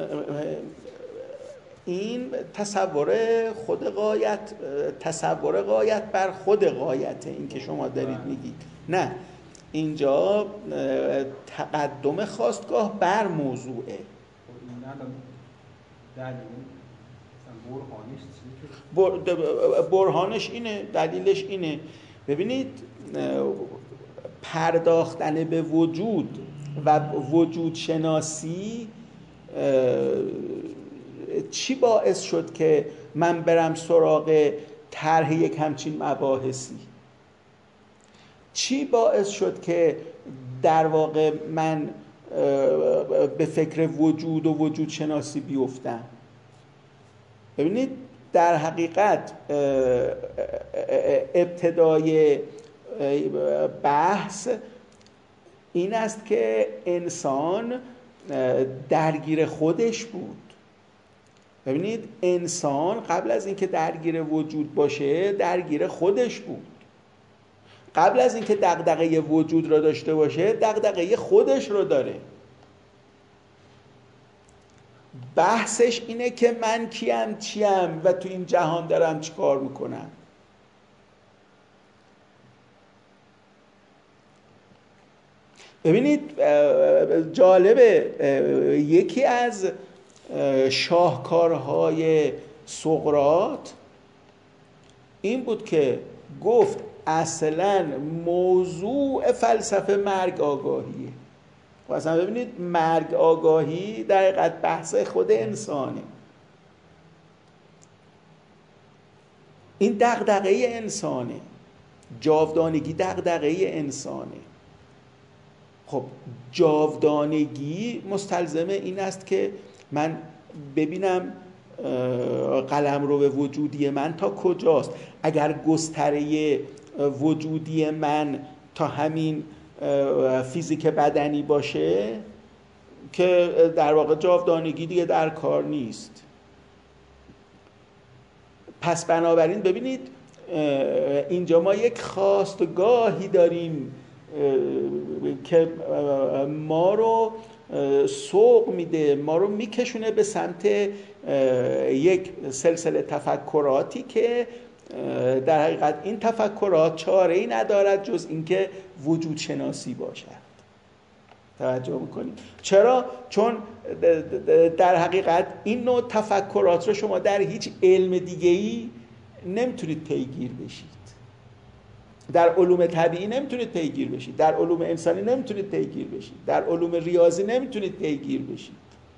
این تصور خود غایت، تصور غایت بر خود غایته این که شما دارید میگید. نه، اینجا تقدم خواستگاه بر موضوعه. برهانش اینه، دلیلش اینه. ببینید پرداختن به وجود و وجود شناسی چی باعث شد که من برم سراغ طرح یک همچین مباحثی؟ چی باعث شد که در واقع من به فکر وجود و وجود شناسی بیفتم؟ ببینید در حقیقت ابتدای بحث این است که انسان درگیر خودش بود. ببینید انسان قبل از اینکه درگیر وجود باشه درگیر خودش بود. قبل از اینکه دغدغه وجود را داشته باشه دغدغه خودش رو داره. بحثش اینه که من کیم، چیم و تو این جهان دارم چی کار میکنم. ببینید جالبه، یکی از شاهکارهای سقراط این بود که گفت اصلا موضوع فلسفه مرگ آگاهیه. و اصلا ببینید مرگ آگاهی در حقیقت بحث خود انسانه. این دغدغه انسانه، جاودانگی دغدغه انسانه. خب جاودانگی مستلزم این است که من ببینم قلمرو وجودی من تا کجاست. اگر گستره وجودی من تا همین فیزیک بدنی باشه که در واقع جاودانگی دیگه در کار نیست. پس بنابراین ببینید اینجا ما یک خواستگاهی داریم که ما رو سوق میده، ما رو میکشونه به سمت یک سلسله تفکراتی که در حقیقت این تفکرات چاره‌ای ندارد جز اینکه وجود شناسی باشد. توجه میکنید؟ چرا؟ چون در حقیقت این نوع تفکرات رو شما در هیچ علم دیگه‌ای نمیتونید پیگیر بشید. در علوم طبیعی نمیتونید پیگیر بشید، در علوم انسانی نمیتونید پیگیر بشید، در علوم ریاضی نمیتونید پیگیر بشید.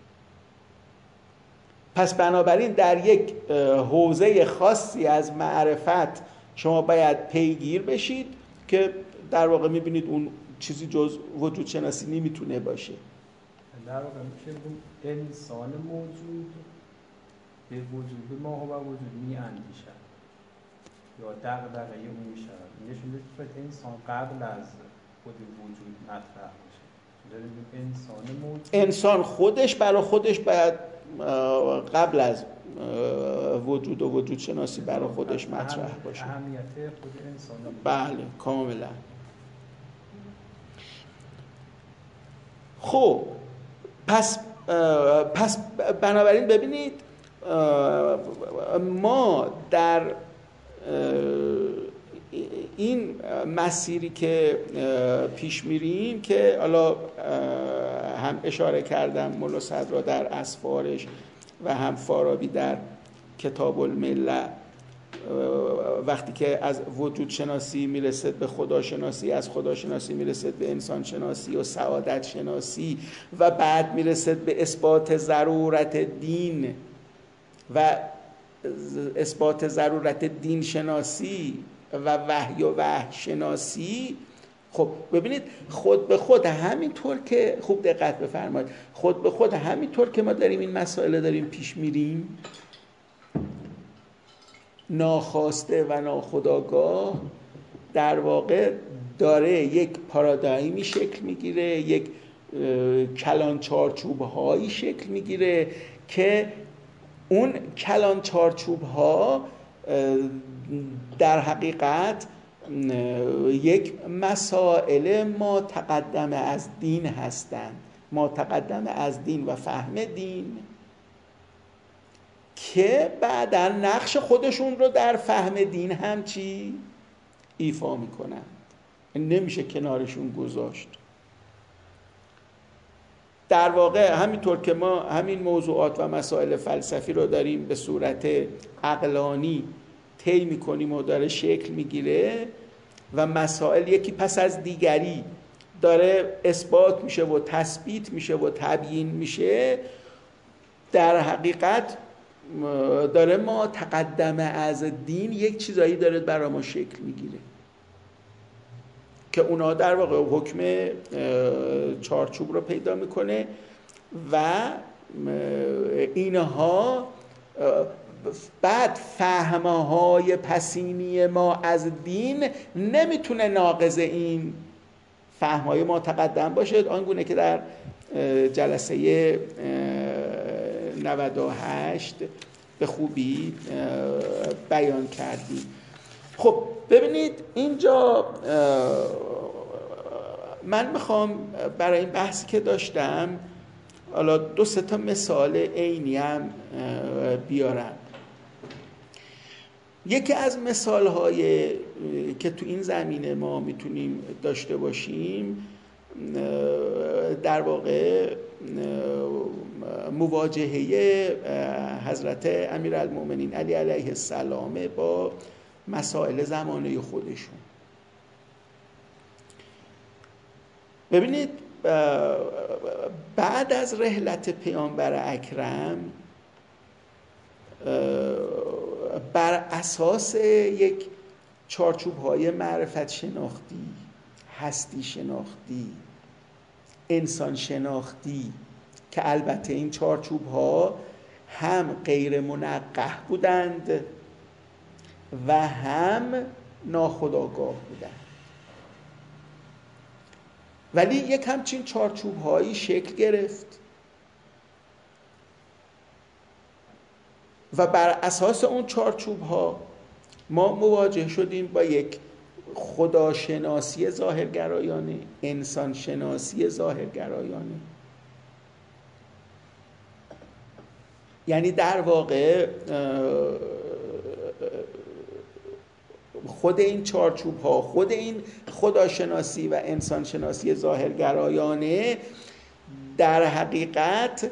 پس بنابراین در یک حوزه خاصی از معرفت شما باید پیگیر بشید که در واقع میبینید اون چیزی جز وجود شناسی نمیتونه باشه. در واقع میشه انسان موجود به وجود ما و وجود میاندیشد یا دغدغه اون میشود. نشون میده که انسان قبل از خود وجود مطرح میشه. داریم انسان موجود، انسان خودش برای خودش باید قبل از وجود و وجود شناسی برای خودش مطرح باشه. اهمیت خود انسان. بله کاملا. خب پس پس بنابراین ببینید ما در این مسیری که پیش میریم که حالا هم اشاره کردم مولا صدرا در اسفارش و هم فارابی در کتاب الملل، وقتی که از وجود شناسی میرسد به خدا شناسی، از خدا شناسی میرسد به انسان شناسی و سعادت شناسی و بعد میرسد به اثبات ضرورت دین و اثبات ضرورت دین شناسی و وحی و وحی شناسی. خب ببینید خود به خود همینطور که خوب دقت بفرمایید، خود به خود همینطور که ما داریم این مسائل داریم پیش میریم، ناخواسته و ناخودآگاه در واقع داره یک پارادایمی شکل میگیره، یک کلان چارچوب هایی شکل میگیره که اون کلان چارچوب ها در حقیقت یک مسائل ما تقدم از دین هستند، ما تقدم از دین و فهم دین که بعدا نقش خودشون رو در فهم دین هم چی ایفا میکنن، نمیشه کنارشون گذاشت. در واقع همینطور که ما همین موضوعات و مسائل فلسفی رو داریم به صورت عقلانی طی میکنیم و داره شکل میگیره و مسائل یکی پس از دیگری داره اثبات میشه و تثبیت میشه و تبیین میشه، در حقیقت داره ما تقدم از دین یک چیزایی داره برای ما شکل میگیره که اونا در واقع حکم چارچوب رو پیدا میکنه و اینها بعد فهمهای پسینی ما از دین نمیتونه ناقض این فهمهای ما تقدم باشه، آنگونه که در جلسه نود و هشت به خوبی بیان کردیم. خب ببینید اینجا من میخوام برای این بحثی که داشتم حالا دو سه تا مثال عینی هم بیارم. یکی از مثال‌های که تو این زمینه ما میتونیم داشته باشیم در واقع مواجهه حضرت امیرالمومنین علی علیه السلام با مسائل زمانه خودشون. ببینید بعد از رحلت پیامبر اکرم بر اساس یک چارچوب‌های معرفت شناختی، هستی شناختی، انسان شناختی که البته این چارچوب‌ها هم غیر منقح بودند و هم ناخودآگاه بودند، ولی یک همچین چارچوب‌هایی شکل گرفت و بر اساس اون چارچوب‌ها ما مواجه شدیم با یک خداشناسی ظاهرگرایانه، انسان شناسی ظاهرگرایانه. یعنی در واقع خود این چارچوب ها، خود این خداشناسی و انسان شناسی ظاهرگرایانه در حقیقت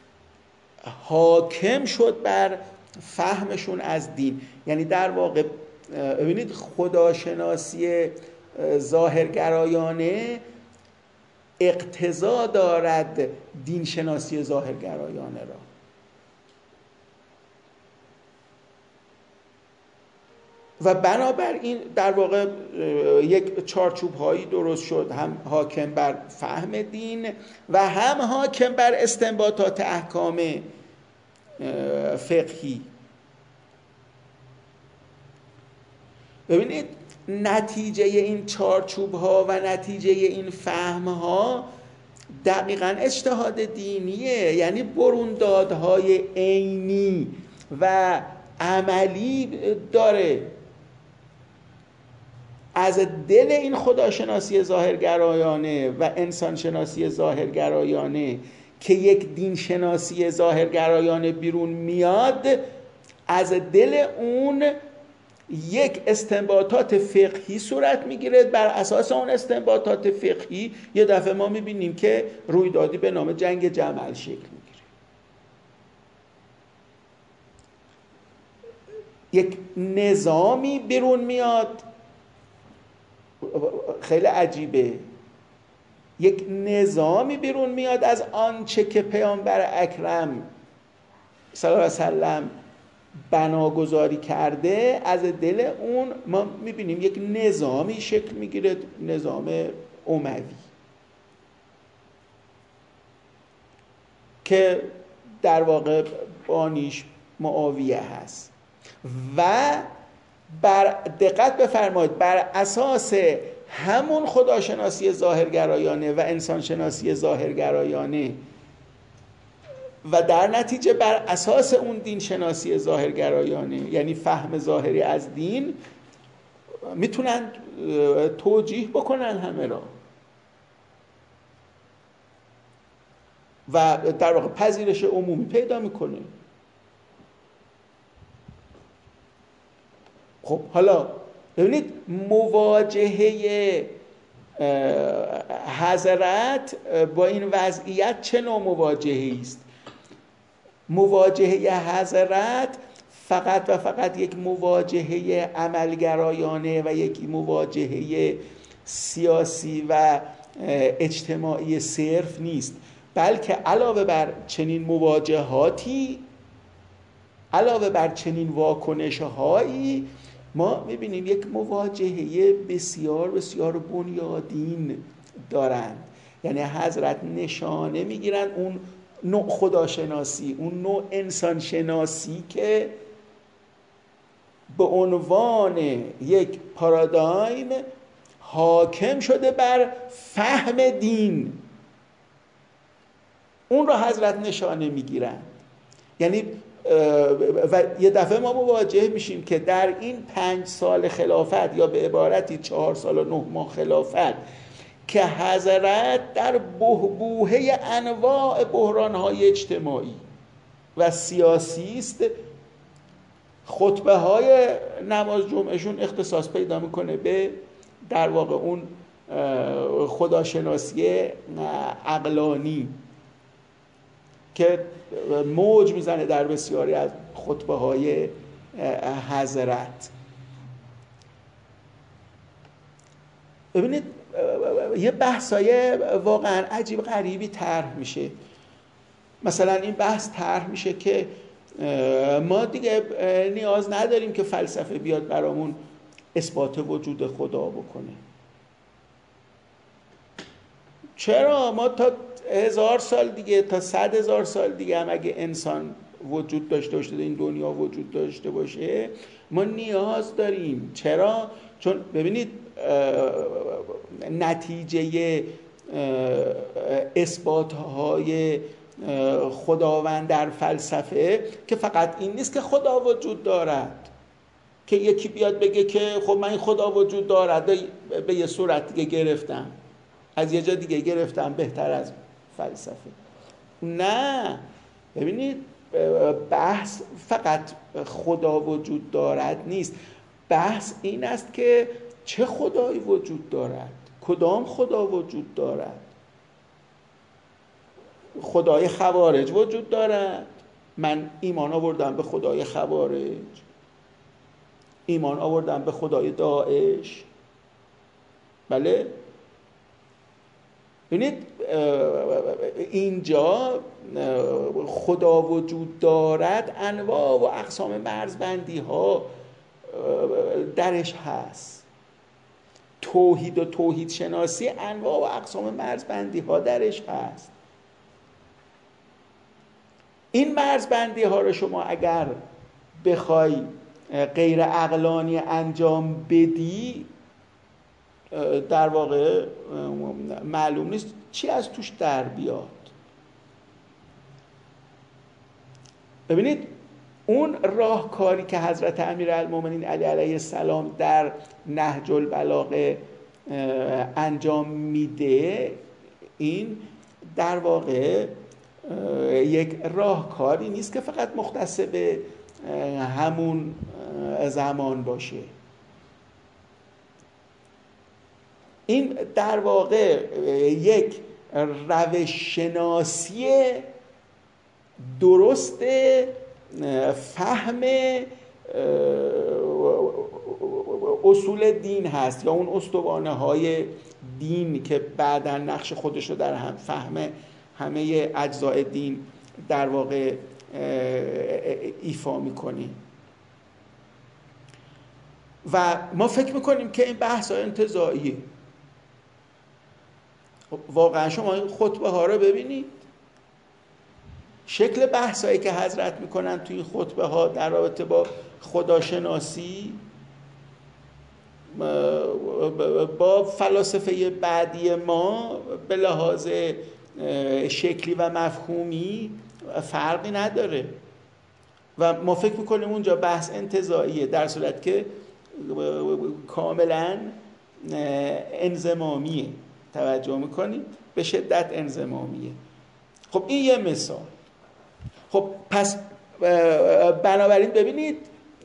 حاکم شد بر فهمشون از دین. یعنی در واقع ببینید خداشناسی ظاهرگرایانه اقتضا دارد دین شناسی ظاهرگرایانه را. و بنابراین در واقع یک چارچوب هایی درست شد، هم حاکم بر فهم دین و هم حاکم بر استنباطات احکام فقهی. ببینید نتیجه این چارچوب ها و نتیجه این فهم ها دقیقاً اجتهاد دینیه، یعنی بروندادهای عینی و عملی داره. از دل این خداشناسی ظاهرگرایانه و انسانشناسی ظاهرگرایانه که یک دین شناسی ظاهرگرایانه بیرون میاد، از دل اون یک استنباطات فقهی صورت میگیره. بر اساس اون استنباطات فقهی یه دفعه ما میبینیم که رویدادی به نام جنگ جمل شکل میگیره. یک نظامی بیرون میاد، خیلی عجیبه، یک نظامی بیرون میاد از آنچه که پیامبر اکرم صلی الله علیه وسلم بناگذاری کرده. از دل اون ما میبینیم یک نظامی شکل میگیره، نظام اموی که در واقع بانیش معاویه هست. و بر دقت بفرمایید، بر اساس همون خداشناسی ظاهرگرایانه و انسانشناسی ظاهرگرایانه و در نتیجه بر اساس اون دین شناسی ظاهرگرایانه، یعنی فهم ظاهری از دین، میتونن توجیه بکنن همه را و در واقع پذیرش عمومی پیدا میکنه. خب حالا ببینید مواجهه حضرت با این وضعیت چه نوع مواجهه‌ای است؟ مواجهه حضرت فقط و فقط یک مواجهه عملگرایانه و یک مواجهه سیاسی و اجتماعی صرف نیست، بلکه علاوه بر چنین مواجهاتی، علاوه بر چنین واکنش‌هایی، ما می‌بینیم یک مواجهه بسیار بسیار بنیادین دارند. یعنی حضرت نشانه میگیرن اون نوع خداشناسی، اون نوع انسانشناسی که به عنوان یک پارادایم حاکم شده بر فهم دین، اون را حضرت نشانه میگیرن. یعنی و یه دفعه ما مواجه میشیم که در این پنج سال خلافت، یا به عبارتی چهار سال و نه ماه خلافت، که حضرت در بحبوحه انواع بحران‌های اجتماعی و سیاسی است، خطبه های نماز جمعهشون اختصاص پیدا میکنه به در واقع اون خداشناسی عقلانی که موج میزنه در بسیاری از خطبه های حضرت. ببینید یه بحثای واقعا عجیب غریبی طرح میشه. مثلا این بحث طرح میشه که ما دیگه نیاز نداریم که فلسفه بیاد برامون اثبات وجود خدا بکنه. چرا؟ ما تا هزار سال دیگه، تا صد هزار سال دیگه هم اگه انسان وجود داشته باشه، این دنیا وجود داشته باشه، ما نیاز داریم. چرا؟ چون ببینید نتیجه اثبات‌های خداوند در فلسفه که فقط این نیست که خدا وجود دارد، که یکی بیاد بگه که خب من این خدا وجود دارد به یه صورت دیگه گرفتم، از یه جا دیگه گرفتم بهتر از فلسفه. نه، ببینید بحث فقط خدا وجود دارد نیست، بحث این است که چه خدایی وجود دارد، کدام خدا وجود دارد. خدای خوارج وجود دارد، من ایمان آوردم به خدای خوارج، ایمان آوردم به خدای داعش. بله، ببینید اینجا خدا وجود دارد، انواع و اقسام مرزبندی ها درش هست. توحید و توحید شناسی انواع و اقسام مرزبندی ها درش هست. این مرزبندی ها رو شما اگر بخوای غیر عقلانی انجام بدی، در واقع معلوم نیست چی از توش در بیاد. ببینید اون راهکاری که حضرت امیرالمومنین علی علیه السلام در نهج البلاغه انجام میده، این در واقع یک راهکاری نیست که فقط مختص به همون زمان باشه. این در واقع یک روش شناسی درست فهم اصول دین هست، یا اون استوانه های دین که بعداً نقش خودش رو در هم فهم همه اجزای دین در واقع ایفا میکنه. و ما فکر میکنیم که این بحث های انتزاعیه. واقعا شما این خطبه ها رو ببینید، شکل بحث هایی که حضرت میکنن توی این خطبه ها در رابطه با خداشناسی با فلاسفه بعدی ما به لحاظ شکلی و مفهومی فرقی نداره و ما فکر میکنیم اونجا بحث انتزاعیه، در صورت که کاملا انضمامیه. توجه میکنید؟ به شدت انضمامیه. خب این یه مثال. خب پس بنابراین ببینید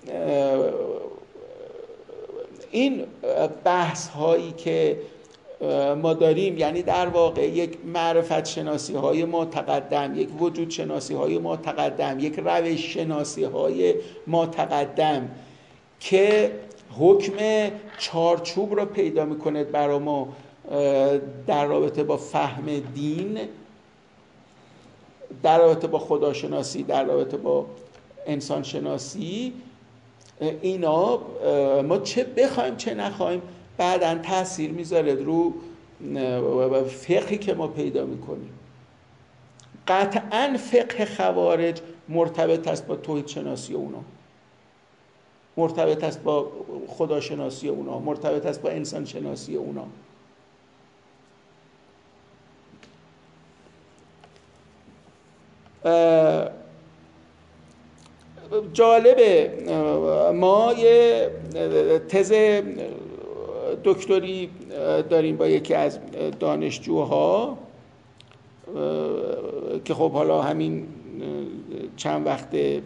این بحث هایی که ما داریم، یعنی در واقع یک معرفت شناسی های ما تقدم، یک وجود شناسی های ما تقدم، یک روش شناسی های ما تقدم که حکم چارچوب رو پیدا میکنه برای ما در رابطه با فهم دین، در رابطه با خداشناسی، در رابطه با انسان شناسی. اینا ما چه بخوایم چه نخوایم بعداً تأثیر میذاره رو فقهی که ما پیدا میکنیم. قطعاً فقه خوارج مرتبط است با توحید شناسی اونا، مرتبط است با خداشناسی اونا، مرتبط است با انسان شناسی اونا. جالبه، ما یه تز دکتری داریم با یکی از دانشجوها که خب حالا همین چند وقت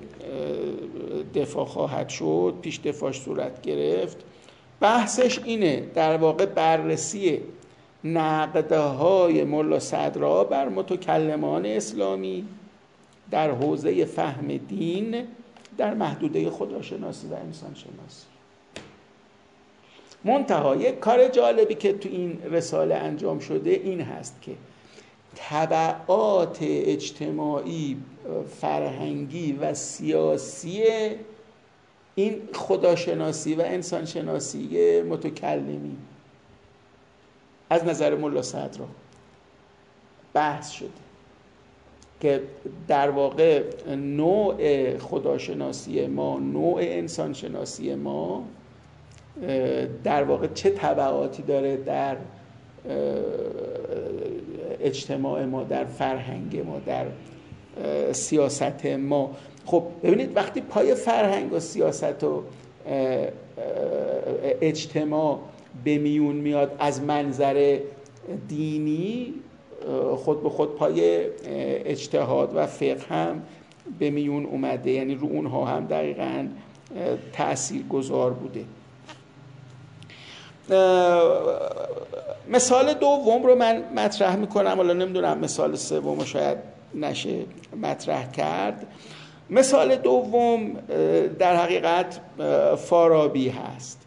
دفاع خواهد شد، پیش دفاعش صورت گرفت. بحثش اینه، در واقع بررسی نقدهای ملا صدرا بر متکلمان اسلامی در حوزه فهم دین در محدوده خداشناسی و انسان شناسی. منتها یک کار جالبی که تو این رساله انجام شده این هست که تبعات اجتماعی، فرهنگی و سیاسی این خداشناسی و انسان شناسی متکلمی از نظر ملا صدرا بحث شده که در واقع نوع خداشناسی ما، نوع انسان شناسی ما در واقع چه تبعاتی داره در اجتماع ما، در فرهنگ ما، در سیاست ما. خب ببینید وقتی پای فرهنگ و سیاست و اجتماع به میون میاد از منظر دینی، خود به خود پای اجتهاد و فقه هم به میون اومده، یعنی رو اونها هم دقیقاً تأثیر گذار بوده. مثال دوم رو من مطرح میکنم، حالا نمیدونم مثال سوم رو شاید نشه مطرح کرد. مثال دوم در حقیقت فارابی هست.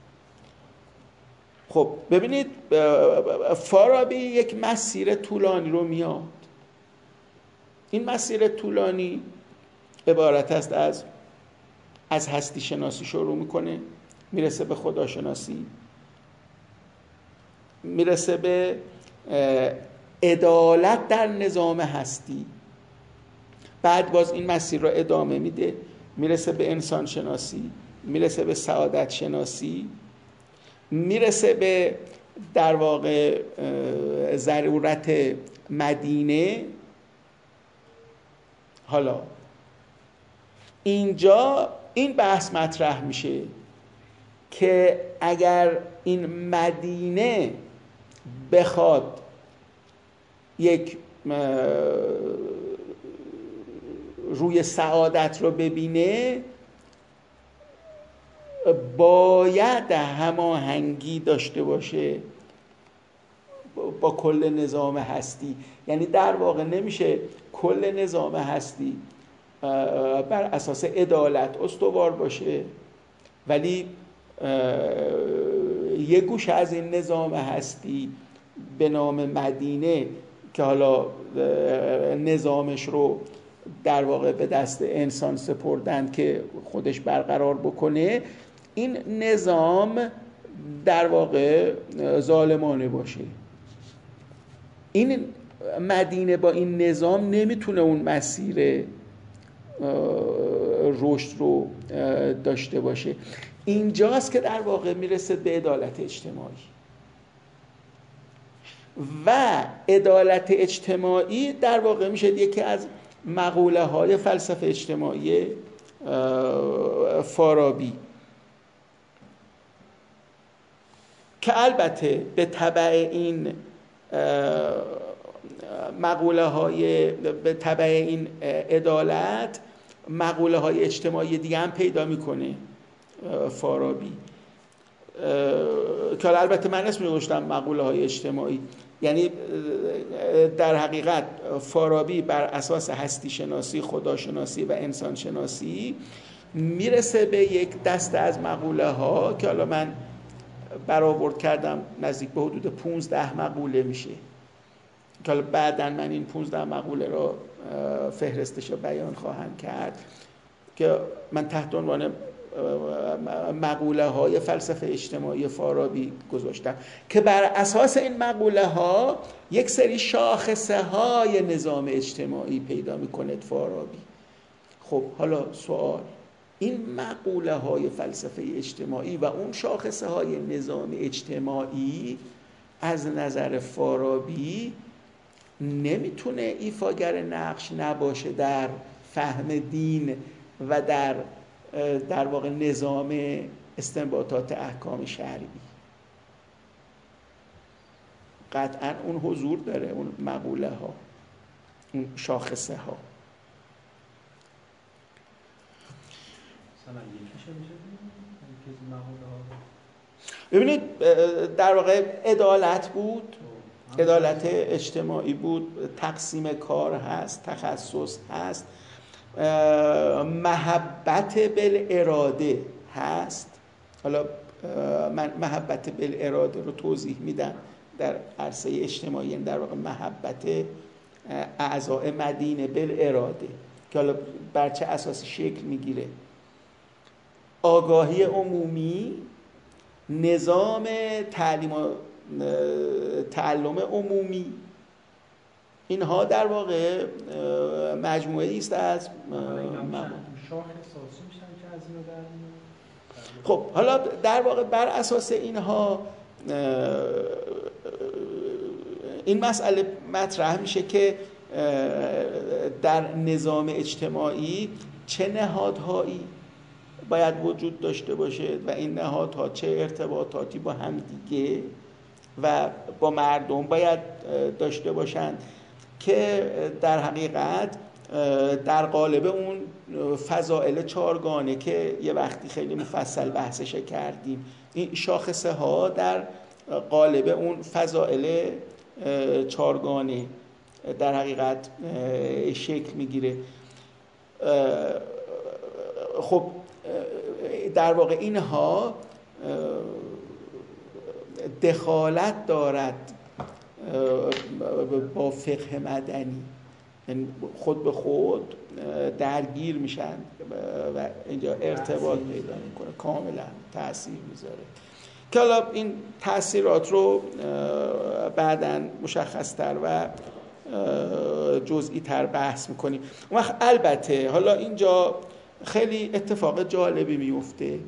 خب ببینید، فارابی یک مسیر طولانی رو میاد. این مسیر طولانی عبارت است از از هستی شناسی شروع میکنه، میرسه به خداشناسی، میرسه به عدالت در نظام هستی، بعد باز این مسیر رو ادامه میده، میرسه به انسان شناسی، میرسه به سعادت شناسی، میرسه به در واقع ضرورت مدینه. حالا اینجا این بحث مطرح میشه که اگر این مدینه بخواد یک روی سعادت رو ببینه، باید هماهنگی داشته باشه با کل نظام هستی. یعنی در واقع نمیشه کل نظام هستی بر اساس عدالت استوار باشه، ولی یک گوشه از این نظام هستی به نام مدینه که حالا نظامش رو در واقع به دست انسان سپردن که خودش برقرار بکنه، این نظام در واقع ظالمانه باشه. این مدینه با این نظام نمیتونه اون مسیر رشد رو داشته باشه. اینجاست که در واقع میرسه به عدالت اجتماعی و عدالت اجتماعی در واقع میشه یکی از مقوله های فلسفه اجتماعی فارابی که البته به تبع این مقوله های به تبع این عدالت مقوله های اجتماعی دیگه هم پیدا میکنه فارابی، که البته من اسم نوشتم مقوله های اجتماعی. یعنی در حقیقت فارابی بر اساس هستی شناسی، خداشناسی و انسان شناسی میرسه به یک دسته از مقوله ها که حالا من برآورد کردم نزدیک به حدود پونزده مقوله میشه، که حالا بعداً من این پونزده مقوله رو فهرستش رو بیان خواهم کرد که من تحت عنوان مقوله های فلسفه اجتماعی فارابی گذاشتم که بر اساس این مقوله ها یک سری شاخصه های نظام اجتماعی پیدا میکنه فارابی. خب حالا سوال، این مقوله های فلسفه اجتماعی و اون شاخصه های نظام اجتماعی از نظر فارابی نمیتونه ایفاگر نقش نباشه در فهم دین و در در واقع نظام استنباطات احکام شرعی. قطعا اون حضور داره، اون مقوله ها، اون شاخصه ها. ببینید در واقع عدالت بود، عدالت اجتماعی بود، تقسیم کار هست، تخصص هست، محبت بالاراده هست. حالا من محبت بالاراده رو توضیح میدم در عرصه اجتماعی، یعنی در واقع محبت اعضاء مدینه بالاراده که حالا بر چه اساسی شکل میگیره. آگاهی عمومی، نظام تعلیم و تعلم عمومی، اینها در واقع مجموعه است از خب حالا در واقع بر اساس اینها این مسئله مطرح میشه که در نظام اجتماعی چه نهادهایی باید وجود داشته باشه و این نهادها چه ارتباطاتی با هم دیگه و با مردم باید داشته باشند که در حقیقت در قالب اون فضائل چارگانه که یه وقتی خیلی مفصل بحثش کردیم، این شاخصه ها در قالب اون فضائل چارگانه در حقیقت شکل میگیره. خب در واقع اینها دخالت دارد با فقه مدنی، یعنی خود به خود درگیر میشن و اینجا ارتباط پیدا میکنه، کاملا تأثیر میذاره که حالا این تأثیرات رو بعداً مشخص‌تر و جزئی تر بحث میکنیم. اون وقت البته حالا اینجا خیلی اتفاق جالبی میفته.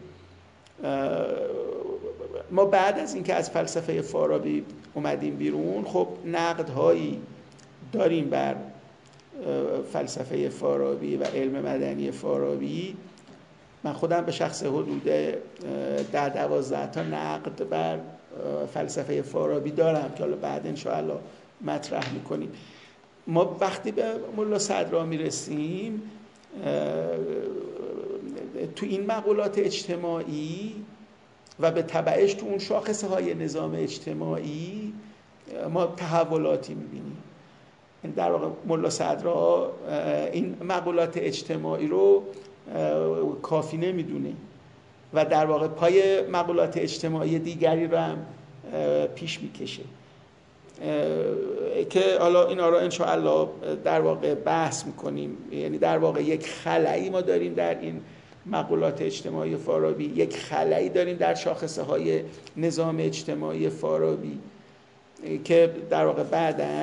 ما بعد از اینکه از فلسفه فارابی اومدیم بیرون، خب نقدهایی داریم بر فلسفه فارابی و علم مدنی فارابی. من خودم به شخص حدود ده دوازده تا نقد بر فلسفه فارابی دارم که حالا بعد انشاءالله مطرح میکنیم. ما وقتی به ملا صدرا میرسیم تو این مقولات اجتماعی و به تبعش تو اون شاخصه های نظام اجتماعی ما تحولاتی میبینیم. در واقع ملا صدرا این مقولات اجتماعی رو کافی نمیدونه و در واقع پای مقولات اجتماعی دیگری رو هم پیش میکشه که حالا اینا رو انشاءالله در واقع بحث میکنیم. یعنی در واقع یک خلایی ما داریم در این مقولات اجتماعی فارابی، یک خلایی داریم در شاخصه های نظام اجتماعی فارابی که در واقع بعداً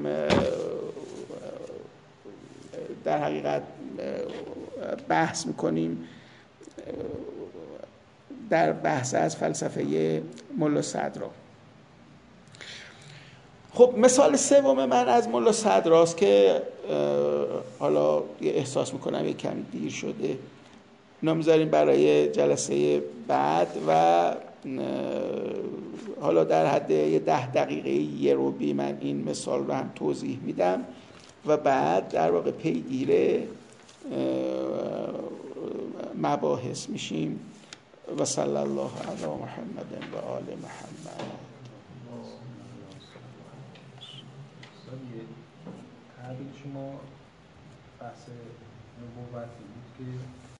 در حقیقت بحث میکنیم در بحث از فلسفه ملا صدرا. خب مثال سوم من از ملا صدراست که حالا احساس میکنم یک کمی دیر شده، نمیذاریم برای جلسه بعد و حالا در حد یه ده دقیقه یه روبی من این مثال رو هم توضیح میدم و بعد در واقع پیگیر مباحث میشیم. و صلی الله علی محمد و آل محمد. تعبیر شما بحث نبوتی بود که